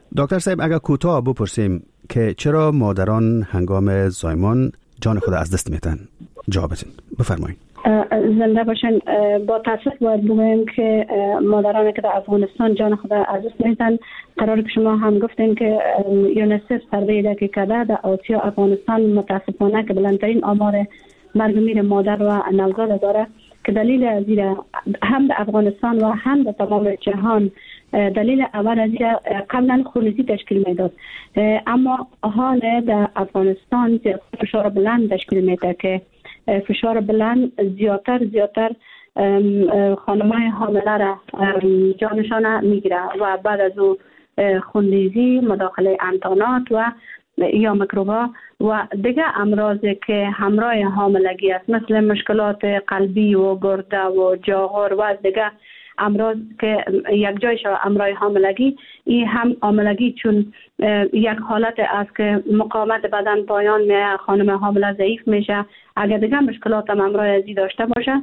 دکتر صاحب اگر کوتاه بپرسیم که چرا مادران هنگام زایمان جان خود از دست میتن جوابتون بفرمایید. زنده باشن. با تاسف باید بگویم که مادرانی که در افغانستان جان خود از دست میتن، قرار که شما هم گفتین که یونیسف سروی که کرده در آسیا افغانستان متاسفانه که بلندترین آمار مرگ میر مادر و نوزاد داره، که دلیل زیر هم در افغانستان و هم در تمام جهان دلیل اول از قبلا خونریزی تشکیل میداد، اما حال در افغانستان فشار بلند تشکیل میده که فشار بلند زیادتر زیادتر خانمای حامله را جانشان میگیره و بعد از او خونریزی، مداخله امتحانات و یا میکروبا و دیگه امراضی که همراه حاملگی است، مثل مشکلات قلبی و گرده و جاغور و دیگه امراض که یک جایش امرای حاملگی، این هم حاملگی چون یک حالت است که مقاومت بدن پایان میه، خانم حامله ضعیف میشه، اگر دیگه مشکلات هم امرای ازی داشته باشه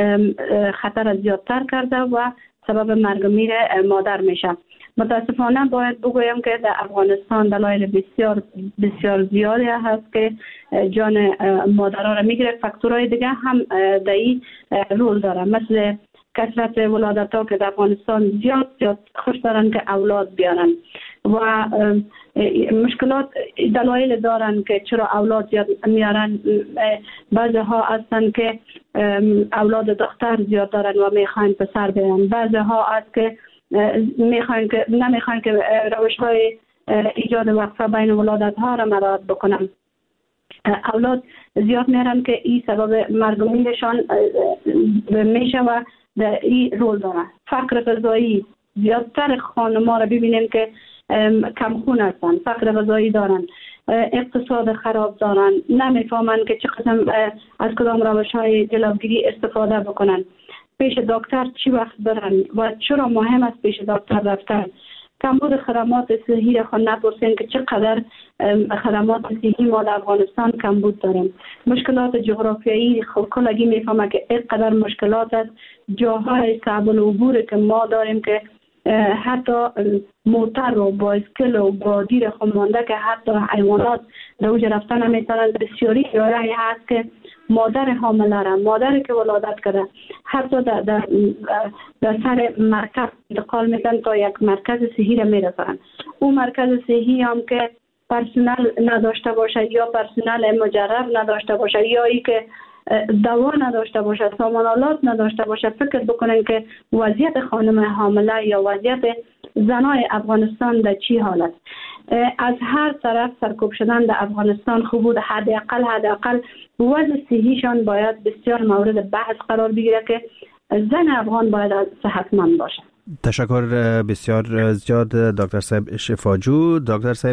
خطر زیادتر کرده و سبب مرگ میر مادر میشه. متاسفانه باید بگویم که در افغانستان دلایل بسیار بسیار زیادی هست که جان مادرها را میگیره. فاکتورهای دیگه هم در این رول داره، مثل کثرت ولادت ها که در افغانستان زیاد زیاد خوش دارن که اولاد بیارن و مشکلات دلایل دارن که چرا اولاد زیاد میارن. بعضی ها هستن که اولاد دختر زیاد دارن و میخواین پسر بیارن، بعضی ها هست که میخواین که نمیخواین که روش های ایجاد وقفه بین ولادت ها را مراعات بکنن. اولاد زیاد میارن که این سبب مرگ میرشان میشه و در این رول دارن. فقر غذایی، زیادتر خانم‌ها را ببینیم که کم خون هستن، فقر غذایی دارن، اقتصاد خراب دارن، نمیفهمن که چه قسم از کدام روش‌های جلوگیری استفاده بکنن، پیش دکتر چی وقت برن و چرا مهم است پیش دکتر رفتن. کمبود خدمات صحی را خود نپرسین که چقدر خدمات صحی ما در افغانستان کمبود داریم. مشکلات جغرافیایی خب کلگی میفهمه که اینقدر مشکلات است، جاهای صعب العبور که ما داریم که حتی موتر و بایسکل و با دیر خود مانده که حتی حیوانات در اوج رفتن نمیتونن. بسیاری جایی هست که مادر حامله را، مادر که ولادت کرده، حتی در, در, در سر مرکز انتقال میدن تا یک مرکز صحی را میرسن. اون مرکز صحی هم که پرسنل نداشته باشه یا پرسنل مجرب نداشته باشه یا ای که دوا نداشته باشه، سامانالات نداشته باشه، فکر بکنن که وضعیت خانم حامله یا وضعیت زنای افغانستان در چی حالت. از هر طرف سرکوب شدن در افغانستان خوب بود. حداقل حداقل وضع صحیشان باید بسیار مورد بحث قرار بگیره که زن افغان باید صحتمند باشه. تشکر بسیار زیاد دکتر صاحب شفاجو. دکتر صاحب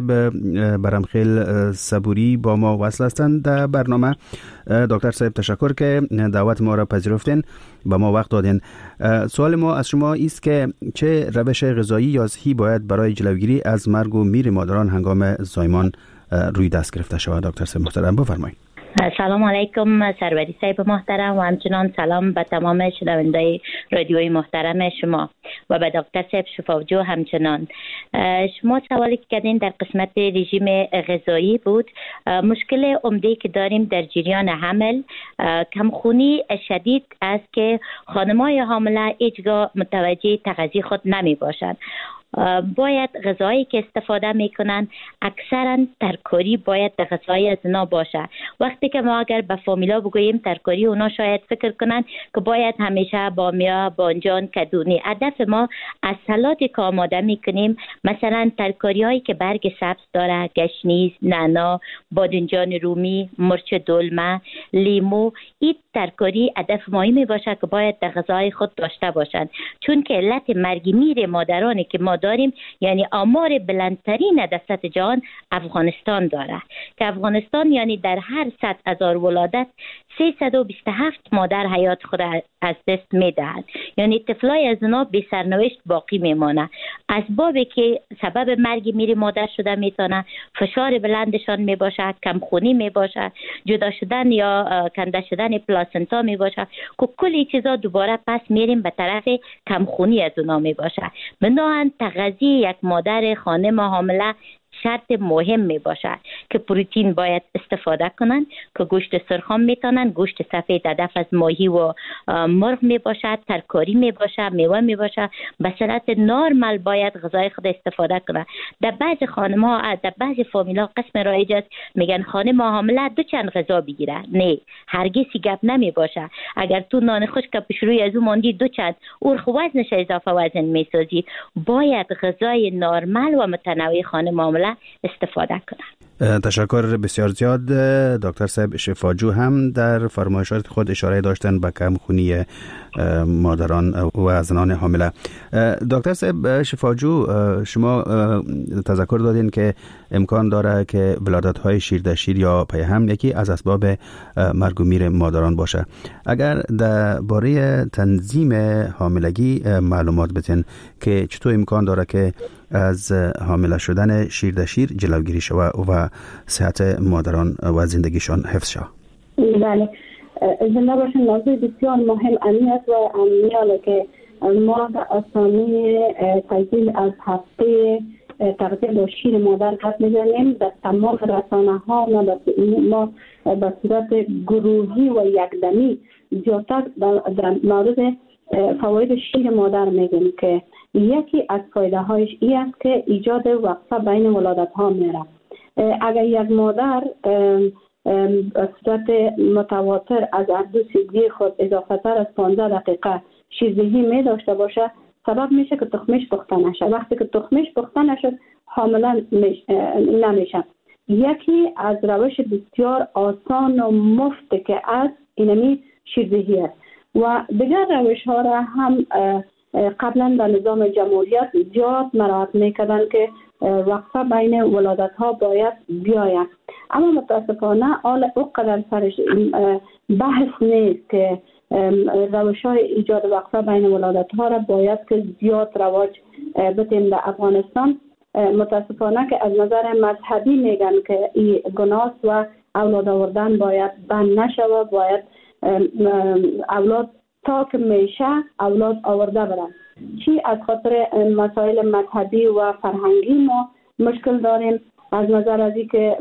برمخیل صبوری با ما وصل هستند در برنامه. دکتر صاحب تشکر که دعوت ما را پذیرفتین، با ما وقت دادین. سوال ما از شما است که چه روش غذایی یا صحی باید برای جلوگیری از مرگ و میر مادران هنگام زایمان روی دست گرفته شود؟ دکتر صاحب محترم بفرمایید. سلام علیکم سروری صاحب محترم و همچنان سلام به تمام شنوندگان رادیوی محترم شما و به دکتر صاحب شفاجو همچنان. شما سوالی که کردین در قسمت رژیم غذایی بود. مشکل عمده که داریم در جریان حمل کمخونی شدید است که خانم‌های حامله هیچگاه متوجه تغذیه خود نمی باشند. باید غذایی که استفاده میکنن اکثرا ترکاری باید در غذای از اونا باشه. وقتی که ما اگر به فامیلا بگوییم ترکاری، اونا شاید فکر کنن که باید همیشه بامیا، بانجان، کدونی. هدف ما از سلاتی که آماده میکنیم مثلا ترکاری هایی که برگ سبز داره، گشنیز، نعنا، بادنجان رومی، مرچ دلمه، لیمو، این ترکاری هدف مهمی باشه که باید در غذای خود داشته باشند، چون که علت مرگ میر مادرانی که ما داریم یعنی آمار بلندترین در سطح جهان افغانستان داره که افغانستان یعنی در هر صد هزار ولادت سیصد و بیست و هفت مادر حیات خود از دست میدهند، یعنی طفلای از اونا بی سرنوشت باقی میمانه. اسبابی که سبب مرگ میری مادر شده میتونه فشار بلندشان میباشه، کمخونی میباشه، جدا شدن یا کنده شدن پلاسنتا میباشه که کل این چیزا دوباره پس میریم به طرف کمخونی از اونا میباشه. بنابراین تغذیه یک مادر خانم حامله شرط مهم می باشه که پروتئین باید استفاده کنن، که گوشت سرخام میتونن، گوشت سفید هدف از ماهی و مرغ می باشه، ترکاری می باشه، میوه می باشه، به صورت نرمال باید غذای خود استفاده کنن. در بعض خانم ها، در بعض فامیل ها قسم رایج است میگن خانم حامله دو چند غذا بگیره. نه، هرگز گپ نمی باشه. اگر تو نان خشک پیش روی از اون ماندی دو چند اور خو وزنش اضافه وزن میسازی، باید غذای نرمال و متنوع خانم حامله استفاده کنند. تشکر بسیار زیاد. دکتر صاحب شفاجو هم در فرمایشات خود اشاره داشتن به کمخونی مادران و زنان حامله. دکتر صاحب شفاجو، شما تذکر دادین که امکان داره که ولادت‌های شیر در شیر یا پیهم یکی از اسباب مرگ و میر مادران باشه. اگر درباره تنظیم حاملگی معلومات بدین که چطور امکان داره که از حامله شدن شیر در شیر جلوگیری شود و صحت مادران و زندگیشان حفظ شود؟ بله، زنده باشن. موضوع بسیار مهم امنیت و امنیاله که ما در آسانی تجدید از هفته تغذیه با شیر مادر قد میزنیم. در تمام رسانه ها ما به صورت گروهی و یکدمی زیادتر در مورد فواید شیر مادر میگیم که یکی از فایده هایش این است که ایجاد وقفه بین ولادت ها میره. اگر یک مادر به صورت متواتر از عرض سیدگی خود اضافه تر از پانزده دقیقه شیردهی می داشته باشه، سبب میشه که تخمش پخته نشه. وقتی که تخمش پخته نشد حامله نمیشه. یکی از روش بسیار آسان و مفت که از اینمی شیردهی است و دیگر روش ها را هم قبلا در نظام جمهوریت زیاد مراعات میکردن که وقفه بین ولادت ها باید بیاید، اما متاسفانه حال اوقدر سرش بحث نیست که روش های ایجاد وقفه بین ولادت ها را باید که زیاد رواج بدیم در افغانستان. متاسفانه که از نظر مذهبی میگن که این گناه و اولاد آوردن باید بند نشوه، باید اولاد تا که میشه اولاد آورده برن. چی از خاطر مسائل مذهبی و فرهنگی ما مشکل داریم، از نظر از این که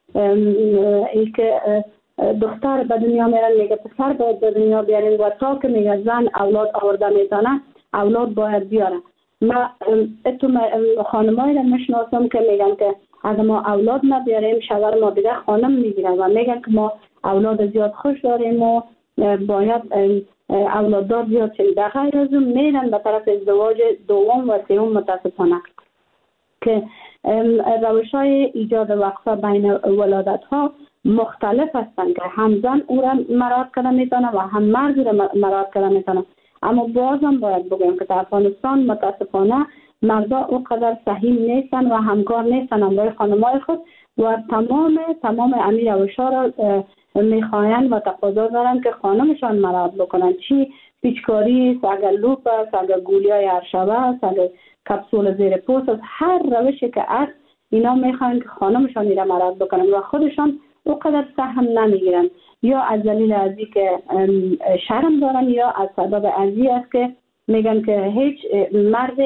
ای که دختر به دنیا میرن میگه پسر باید به دنیا بیارین و تا که میگه زن اولاد آورده میتونه اولاد باید بیاره. ما اتو خانمایی را میشناسم که میگن که اگر ما اولاد نبیاریم شوهر ما دیگه خانم میگیرن و میگن که ما اولاد زیاد خوش داریم و باید اولاددار زیاد شدیم. در غیر از اون میرن به طرف ازدواج دوم و سوم. متاسفانه که روش های ایجاد وقفه بین ولادت ها مختلف هستند که هم زن او را مراعات کنه میتونه و هم مرد را مراعات کنه میتونه، اما بازم باید بگویم که در افغانستان متاسفانه مردا اونقدر سهیم نیستن و همکار نیستن همراه خانمای خود و تمام تمام امی روش ها را میخواین و تقاضا دارن که خانمشان مراعات بکنن. چی پیچکاری است، اگر لوپ است، اگر گولیای ارشبه است، اگر کپسول زیر پوست است، هر روشی که است اینا میخواین که خانمشان را مراعات بکنن و خودشان اونقدر سهم نمیگیرن، یا از دلیل ازی که شرم دارن یا از سبب ازی است که میگن که هیچ مرد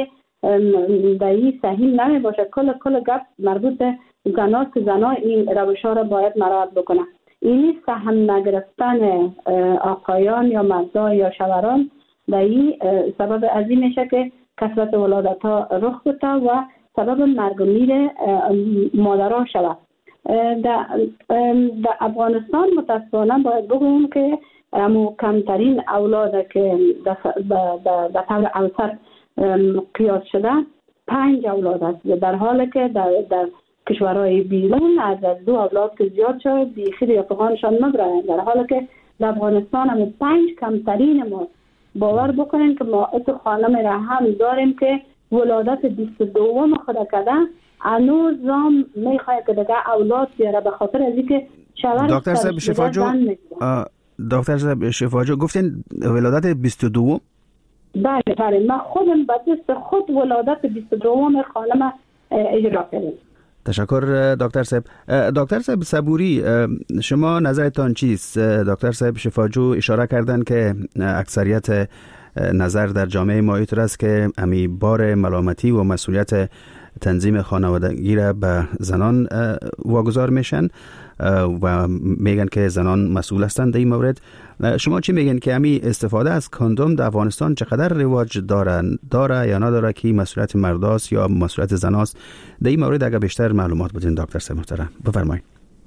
دایی سهیم نمی باشه. کل کل گپ مربوط به زناست که زنا این روش ها را باید مراعات بکنن. اینی سهم نگرفتن آقایان یا مردان یا شوهران دایی سبب ازی میشه که کثرت ولادت ها رخ بده و سبب مرگ و میر مادران شود. در افغانستان متاسفانه باید بگویم که امو کمترین اولاد که در طور اوسط قیاس شده پنج اولاد است، در حالی که در, در کشورهای بیرون از دو اولاد که زیاد شده بیخی ریافتگانشان مبرند، در حالی که در افغانستان همون پنج کمترین ما. باور بکنین که ما اتو خانم را هم داریم که ولادت بیست و دوم خود کده انو زام میخواه که دیگه اولاد بیاره به خاطر از اینکه شوهر دکتر صاحب شفاجو دکتر صاحب شفاجو گفتین ولادت بیست و دو بله بله من خودم به دست خود ولادت بیست و دوم خانم اجرا کردم. تشکر دکتر صاحب. دکتر صاحب صبوری، شما نظرتان چیست؟ دکتر صاحب شفاجو اشاره کردن که اکثریت نظر در جامعه ما اینطور است که امی بار ملامتی و مسئولیت تنظیم خانوادگی را به زنان واگذار میشن و میگن که زنان مسئول هستند در این مورد. شما چی میگن که امی استفاده از کاندوم در افغانستان چقدر رواج داره داره یا نداره که مسئولیت مرداست یا مسئولیت زناست؟ در این مورد اگر بیشتر معلومات بدین دکتر صاحب محترم بفرمایید.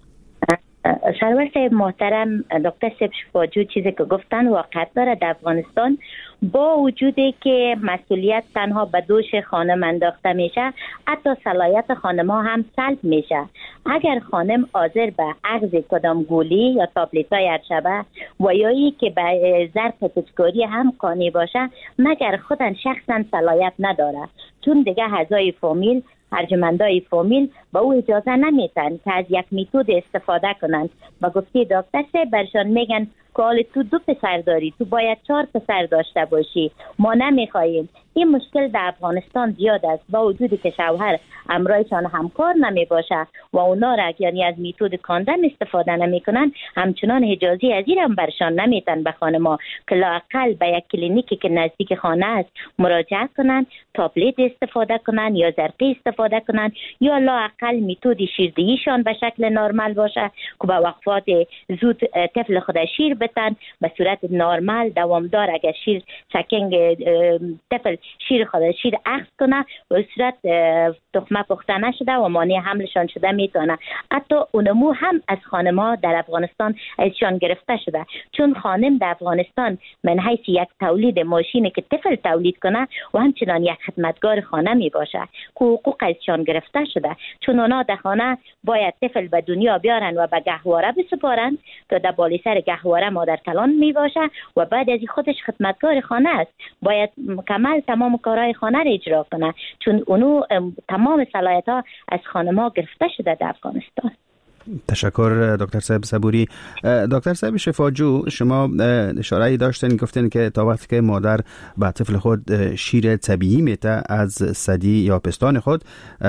سرور صاحب محترم، دکتر صاحب شفاجو چیزی که گفتن واقعیت داره. در افغانستان با وجودی که مسئولیت تنها به دوش خانم انداخته میشه، حتی صلاحیت خانم ها هم سلب میشه. اگر خانم حاضر به اخذ کدام گولی یا تابلت های هرشبه و یا ای که به ظرف پچکاری هم قانع باشه، مگر خودن شخصا صلاحیت نداره، چون دیگه اعضای فامیل ارجمندای فامیل با او اجازه نمیتن که از یک میتود استفاده کنند. و گفتی دکتر صاحب برشان میگن که حال تو دو پسر داری، تو باید چهار پسر داشته باشی، ما نمیخواییم. این مشکل در افغانستان زیاد است، با وجودی که شوهر همراهشان همکار نمی باشه و اونا را یعنی از میتود کاندوم استفاده نمی کنن، همچنان اجازه از این هم برشان نمیتن به خانما که لااقل به یک کلینیکی که نزدیک خانه است مراجعه کنن، تابلت استفاده کنن یا زرقی استفاده کنن، یا لااقل میتود شیردهیشان به شکل نرمال باشه که به وقفات زود طفل خود شیر بتن به صورت نرمال دوامدار. اگر شیر چکینگ طفل شیر خود شیر اخذ کنه و صورت تخمه پخته نشده و مانع حملشان شده میتونه. حتی اونمو هم از خانم‌ها در افغانستان ازشان گرفته شده، چون خانم در افغانستان من حیث یک تولید ماشینی که طفل تولید کنه و همچنان یک خدمتگار خانه می باشه که حقوق ازشان گرفته شده، چون اونا در خانه باید طفل به دنیا بیارن و به گهواره بسپارن که در بالی سر گهواره مادر کلان می باشه و بعد از خودش خدمتگار خانه است، باید مکمل تمام کارهای خانه را اجرا کنه، چون اونو تمام صلاحیت ها از خانم‌ها گرفته شده در افغانستان. تشکر دکتر صاحب صبوری. دکتر صاحب شفاجو، شما اشاره داشتین گفتین که تا وقتی که مادر به طفل خود شیر طبیعی میته از ثدی یا پستان خود،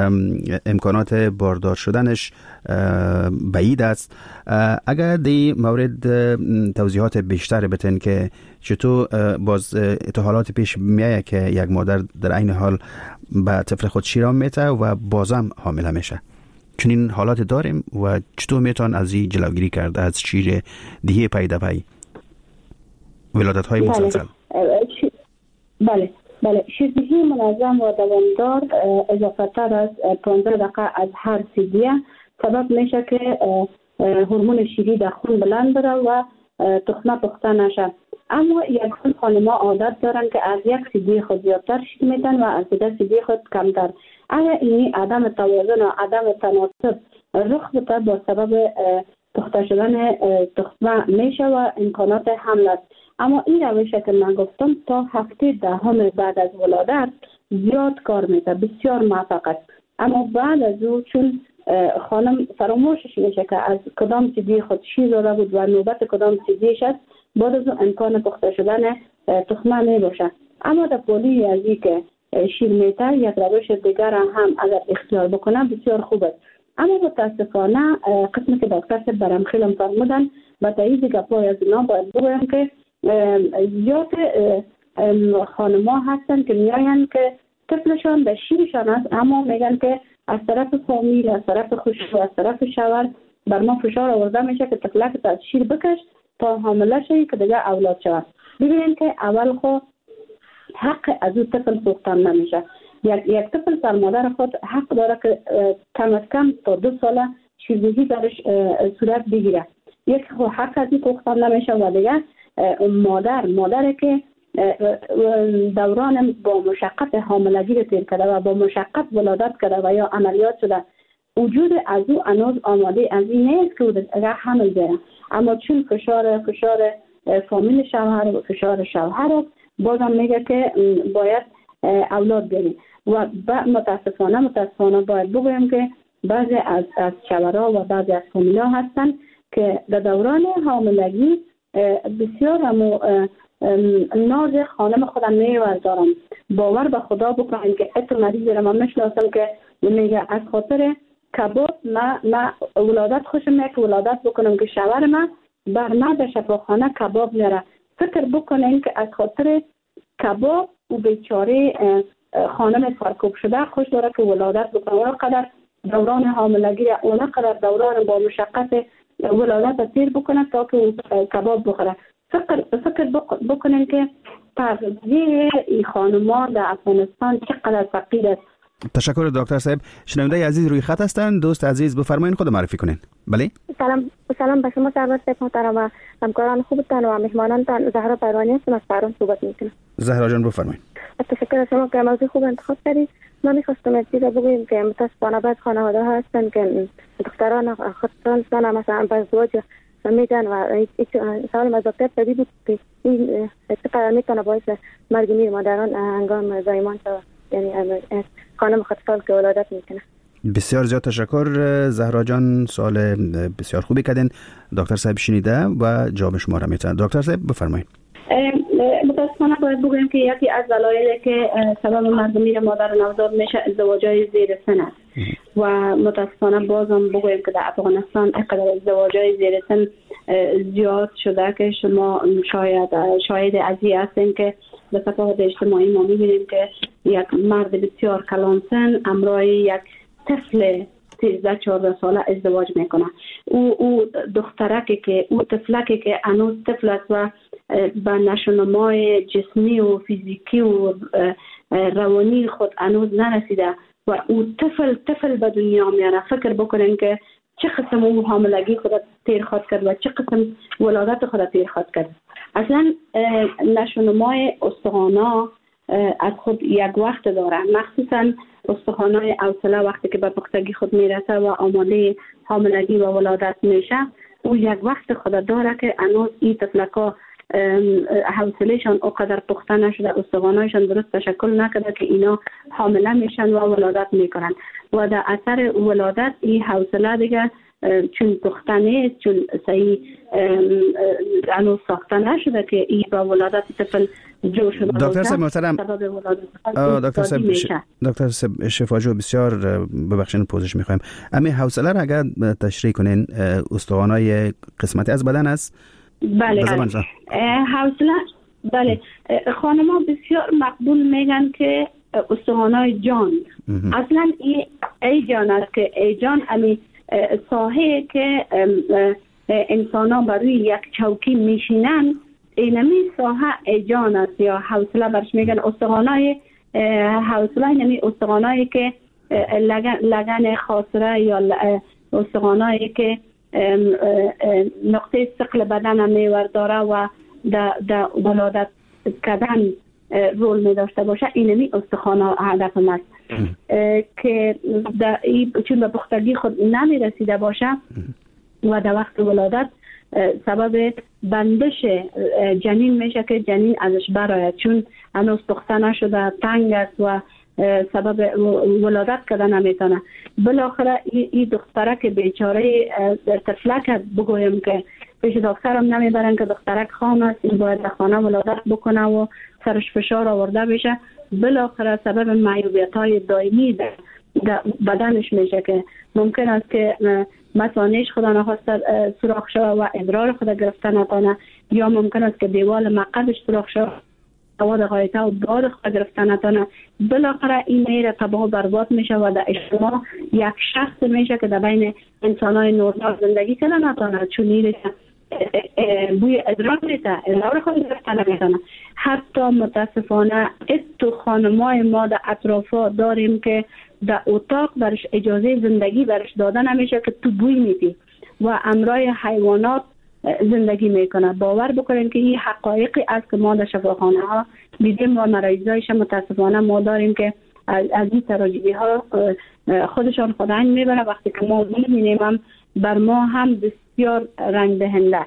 امکانات باردار شدنش بعید است. اگر دی مورد توضیحات بیشتر بتین که چطور باز تو حالات پیش میایه که یک مادر در عین حال به طفل خود شیر میته و بازم حامله میشه، چون این حالات داریم و چطور میتون از این جلوگیری کرد از شیر دهی پیدا پی ولادت های مسلسل؟ بله بله شیردهی منظم و دوامدار اضافه تر از پانزده دقیقه از هر سیدیه سبب میشه که هورمون شیری در خون بلند بره و تخمه پخته نشه. اما یک خانم ها عادت دارن که از یک سیدی خود زیادتر شیر میدن و از دیگر سیدی خود کمتر. اگر اینی عدم توازن و عدم تناسب رخ بده با سبب پخته شدن تخمه میشه و امکانات حمل است. اما این روشه که من گفتم تا هفته دهم بعد از ولادت زیاد کار میده، بسیار موفق است. اما بعد از او چون خانم فراموشش میشه که از کدام سیدی خود شیر داده بود و نوبت کدام سیدیش است، بعد از امکان پخته شدن تخمه نمیباشه. اما در پولی ازی که شیر میته یک روش دیگر هم اگر اختیار بکنه بسیار خوب است. اما متاسفانه قسمی که دکتر صاحب برام خیلی فرمودن با تایید گپای از اینا باید بگویم که زیاد خانم‌ها هستن که میاین که طفلشان به شیرشان است، اما میگن که از طرف فامیل، از طرف خوشو، از طرف شوهر بر ما فشار آورده میشه که طفلک از شیر بکش تا حامله شوی که دیگه اولاد شود. ببینید که اول خود حق از اون طفل سوختن نمیشه. یک یک طفل سر مادر خود حق داره که کم از کم تا دو ساله شیردهی درش صورت بگیره. یک حق از این سوختن نمیشه و دیگه مادر مادره که دوران با مشقت حاملگی رو تیر کرده و با مشقت ولادت کرده و یا عملیات شده، وجود از او انوز آماده از این نیست که اگر حمل بیاره. اما چون فشار فشار فامیل شوهر و فشار شوهر بازم میگه که باید اولاد بیاریم و متاسفانه متاسفانه باید بگویم که بعضی از از شوهرها و بعضی از فامیل‌ها هستن که در دوران حاملگی بسیار همو ناز خانم خودم میوردارم. باور به خدا بکنم که حتی مریضی را من میشناسم که میگه از خاطر کباب ما ما ولادت خوشم میاد که ولادت بکنم که شوهر من بر ما در شفاخانه کباب میاره. فکر بکنین که از خاطر کباب و بیچاره خانم سرکوب شده خوش داره که ولادت بکنه. اونقدر دوران حاملگی اونقدر دوران با مشقت ولادت تیر بکنه تا که کباب بخوره. فکر فکر بکنین که تغذیه این خانوما در افغانستان چقدر فقیر است. تشکر دکتر صاحب. شنونده عزیز روی خط هستند. دوست عزیز بفرمایید خود معرفی کنین. بله. سلام سلام به شما سرور صاحب محترم و همکاران خوبتان و مهمانانتان. زهرا پروانی هستم از تهران صحبت میکنم. زهرا جان بفرمایید. تشکر از شما که موضوع خوب انتخاب کردید. ما می‌خواستم از چیزا بگویم که متاسفانه بعض خانواده ها هستن که دختران خودشان سن مثلا به ازدواج میدن و سوال از دکتر شدید بود که این چقدر میتونه باعث مرگ میر مادران هنگام زایمان شود، یعنی خانم خودسال که ولادت میکنه. بسیار زیاد تشکر زهرا جان، سوال بسیار خوبی کردین. دکتر صاحب شنیده و جواب شما را میتونن. دکتر صاحب بفرمایید. متاسفانه باید بگویم که یکی از دلایلی که سبب مرگ میر مادر نوزاد میشه ازدواج‌های زیر سن است و متاسفانه بازم بگویم که در افغانستان اینقدر ازدواج‌های زیر سن زیاد شده که شما شاید شاهد ازی هستین که به صفحات اجتماعی ما می‌بینیم که یک مرد بسیار کلان سن همراه یک طفل سیزده چهارده ساله ازدواج میکنه. او او دخترکی که او طفلکی که هنوز طفل است و به نشونمای جسمی و فیزیکی و روانی خود هنوز نرسیده و او طفل طفل به دنیا میاره. فکر بکنین که چه قسم او حاملگی خود تیر خواد کرد و چه قسم ولادت خود تیر خواد کرد. اصلا نشونمای استخوانا از خود یک وقت داره، مخصوصا استخوان‌های حوصله وقتی که به پختگی خود میرسه و آماده حاملگی و ولادت میشه، او یک وقت خود داره که هنوز این طفلکا حوصلهشان اوقدر پخته نشده، استخوان‌هایشان درست تشکل نکرده که اینا حامله میشن و ولادت میکنن و در اثر ولادت این حوصله دیگه چون پخته نیست، چون صحیح هنوز ساخته نشده که این با ولادت طفل جو شده. دکتر صاحب محترم، دکتر صاحب دکتر صاحب شفاجو بسیار ببخشید پوزش میخوایم. امی حوصله را اگر تشریح کنین، استخوان‌های قسمتی از بدن است؟ بله حوصله بله. خانم‌ها بسیار مقبول میگن که استخوان‌های جان اصلا ای, ای جان است که ای جان امی ساحه که انسان ها بر روی یک چوکی میشینن، اینمی ساحه ای جان است یا حوصله برش میگن. استخوان‌های حوصله اینمی استخوان‌هایی که لگن, لگن خاصره یا استخوان‌هایی که نقطه ثقل بدن هم میورداره و در ولادت کردن رول می داشته باشه، اینمی استخوان هدف است که چون به پختگی خود نمی رسیده باشه و در وقت ولادت سبب بندش جنین میشه که جنین ازش براید، چون هنوز پخته نشده، تنگ است و سبب ولادت کردن نمیتونه. بالاخره این دخترک بیچاره طفلک بگویم که پیش دکترم نمیبرن که دخترک خام است، این باید در خانه ولادت بکنه و سرش فشار آورده بشه. بالاخره سبب معیوبیت های دائمی در بدنش میشه که ممکن است که مثانهش خدا نخواسته سوراخ شود و ادرار خود گرفته نتونه، یا ممکن است که دیوال مقعدش سوراخ شود مواد غایطه و داد خود گرفته نتونه. بالاخره این میره تباه و برباد میشه و در اجتماع یک شخص میشه که در بین انسان های نورمال زندگی کنه نتونه، چون نیره بوی ادرار میده، ادرار خود گرفته نمیتونه. حتی متاسفانه اتو خانمای ما در اطرافا داریم که در اتاق برش اجازه زندگی برش داده نمیشه که تو بوی میدی و امرای حیوانات زندگی میکنه. باور بکنین که این حقایقی است که ما در شفاخانه ها دیدیم و مریضایش متاسفانه ما داریم که از این تراژدی ها خودشان خداین میبره. وقتی که ما میبینیم هم بر ما هم بسیار رنج دهنده است.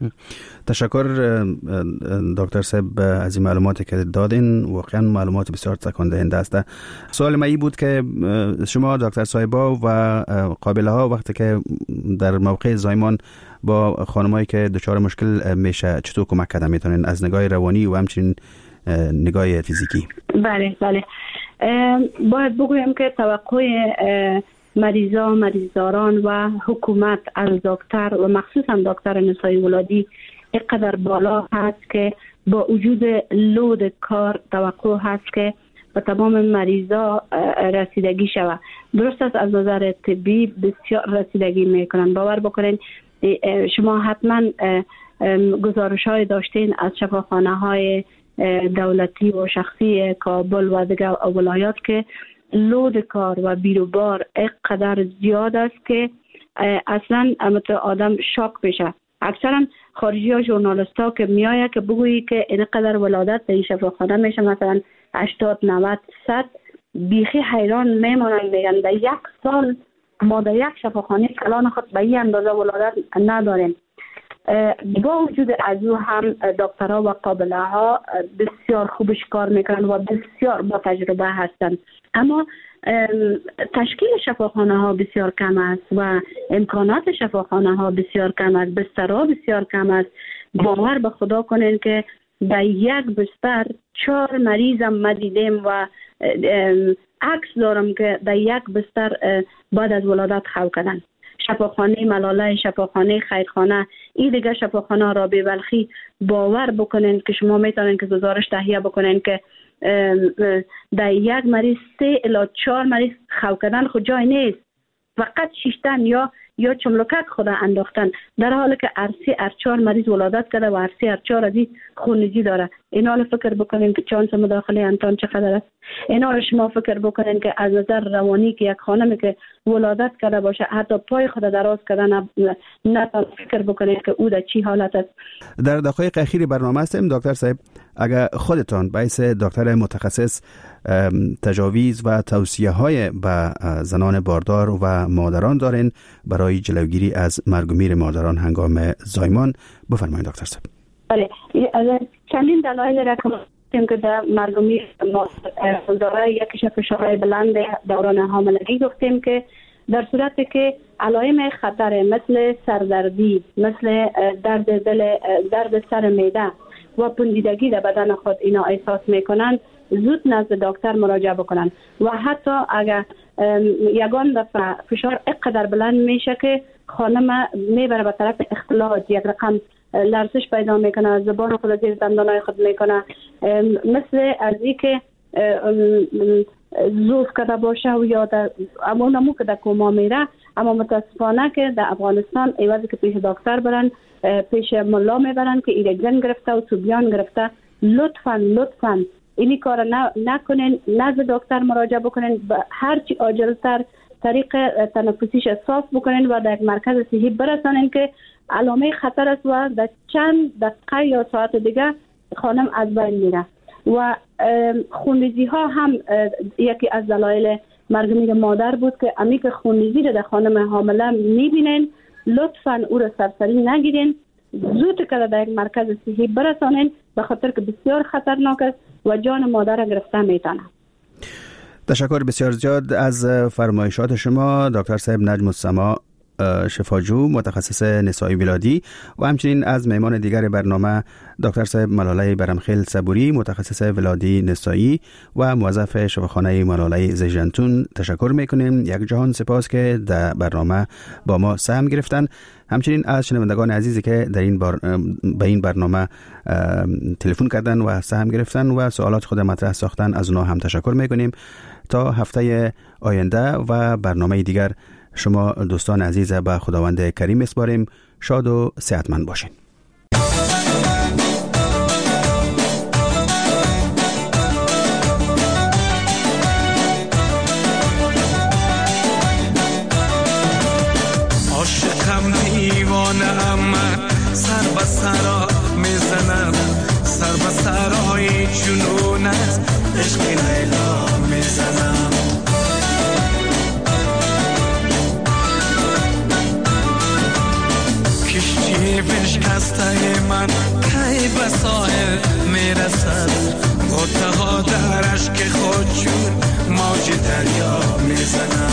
تشکر دکتر صاحب از این معلوماتی که دادین، واقعا معلومات بسیار تکان دهنده است. سوال من این بود که شما دکتر صاحبا و قابله ها وقتی که در موقع زایمان با خانمایی که دچار مشکل میشه چطور کمک کردن میتونین از نگاه روانی و همچنین نگاه فیزیکی؟ بله بله باید بگویم که توقع مریضا مریضداران و حکومت از دکتر و مخصوصا دکتر نسای ولادی اینقدر بالا هست که با وجود لود کار توقع هست که به تمام مریضا رسیدگی شود. درست است از نظر طبی بسیار رسیدگی میکنن. باور بکنین شما حتما گزارش های داشتین از شفاخانه های دولتی و شخصی کابل و دیگر ولایات که لود کار و بیروبار اینقدر زیاد است که اصلا آدم شاک بشه. اکثرا خارجی ها ژورنالیست ها که میایه که بگویی که اینقدر ولادت در این شفاخانه میشه مثلا هشتاد نود صد بیخی حیران میمونن، میگن در یک سال ما در یک شفاخانه کلان خود به این اندازه ولادت نداریم. با وجود از او هم دکترها و قابله ها بسیار خوبش کار میکنن و بسیار با تجربه هستند، اما تشکیل شفاخانه ها بسیار کم است و امکانات شفاخانه ها بسیار کم است، بسترها بسیار کم است. باور به خدا کنین که در یک بستر چهار مریض هم ما دیدیم و عکس دارم که در یک بستر بعد از ولادت خو کردن. شفاخانه ملاله، شفاخانه خیرخانه، این دیگه شفاخانه رابعه بلخی باور بکنین که شما میتونین که گزارش تهیه بکنین که در یک مریض سه الی چهار مریض خو کردن خود جای نیست، فقط شیشتن یا یا چملکک خود انداختن، در حالی که ارسی هر چهار مریض ولادت کرده و ارسی هر چهار ازی خونریزی داره. اینا رو فکر بکنین که چانس مداخله انتان چقدر است. اینا رو شما فکر بکنین که از نظر روانی که یک خانمی که ولادت کرده باشه حتی پای خود دراز کردن نه فکر بکنین که او در چی حالت است. در دقایق اخیر برنامه هستیم دکتر صاحب، اگر خودتان باعث دکتر متخصص تجاویز و توصیه های به زنان باردار و مادران دارین برای جلوگیری از مرگ و میر مادران هنگام زایمان، بفرمایید دکتر صاحب. بله، چندین دلایل را که که در مرگ و میر مادران یکیش فشارهای بلند دوران حاملگی گفتیم که در صورتی که علائم خطر مثل سردردی، مثل درد دل، درد سر معده و پوسیدگی در بدن خود اینا احساس میکنند زود نزد دکتر مراجعه بکنن و حتی اگر یگان دفعه فشار اینقدر بلند میشه که خانم میبره به طرف اختلاج، یک رقم لرزش پیدا میکنه، زبان خود زیر دندانای خود میکنه، مثل از این که زوف کده باشه و یا در اما نمو که در کوما میره. اما متاسفانه که در افغانستان ایوازی که پیش دکتر برن پیش ملا میبرن که ایرجن گرفته و سوبیان گرفته. لطفاً لطفاً اینی کار نکنین، نزد دکتر مراجعه بکنین، هرچی عاجلتر طریق تنفسیش صاف بکنین و در مرکز صحی برسانین که علامه خطر است و در چند دقیقه یا ساعت دیگه خانم از بین میره. و خونریزی ها هم یکی از دلایل مرگ میر مادر بود که امی که خونریزی رو در خانم حامله میبینین لطفاً او را سرسری نگیرین، زود که در یک مرکز صحی برسانین به خاطر که بسیار خطرناک است و جان مادر گرفته میتونه. تشکر بسیار زیاد از فرمایشات شما دکتر صاحب نجم السما شفاجو متخصص نسایی ولادی و همچنین از مهمان دیگر برنامه دکتر صاحب ملاله برمخیل صبوری متخصص ولادی نسایی و موظف شفاخانه ملاله زیجنتون تشکر میکنیم. یک جهان سپاس که در برنامه با ما سهم گرفتن. همچنین از شنوندگان عزیزی که در این بار به این برنامه تلفن کردن و سهم گرفتن و سوالات خود مطرح ساختن از اونها هم تشکر میکنیم. تا هفته آینده و برنامه دیگر شما دوستان عزیز به خداوند کریم میسپاریم. شاد و صحتمند باشین. عاشقم دیوانه ام سر به سرا میزنم، سر به سرای جنونت عشق لیلا میزنم. کشتی بشکست کشته من کی به ساحل میرسد غوطه ها در اشک خود چون موج دریا میزند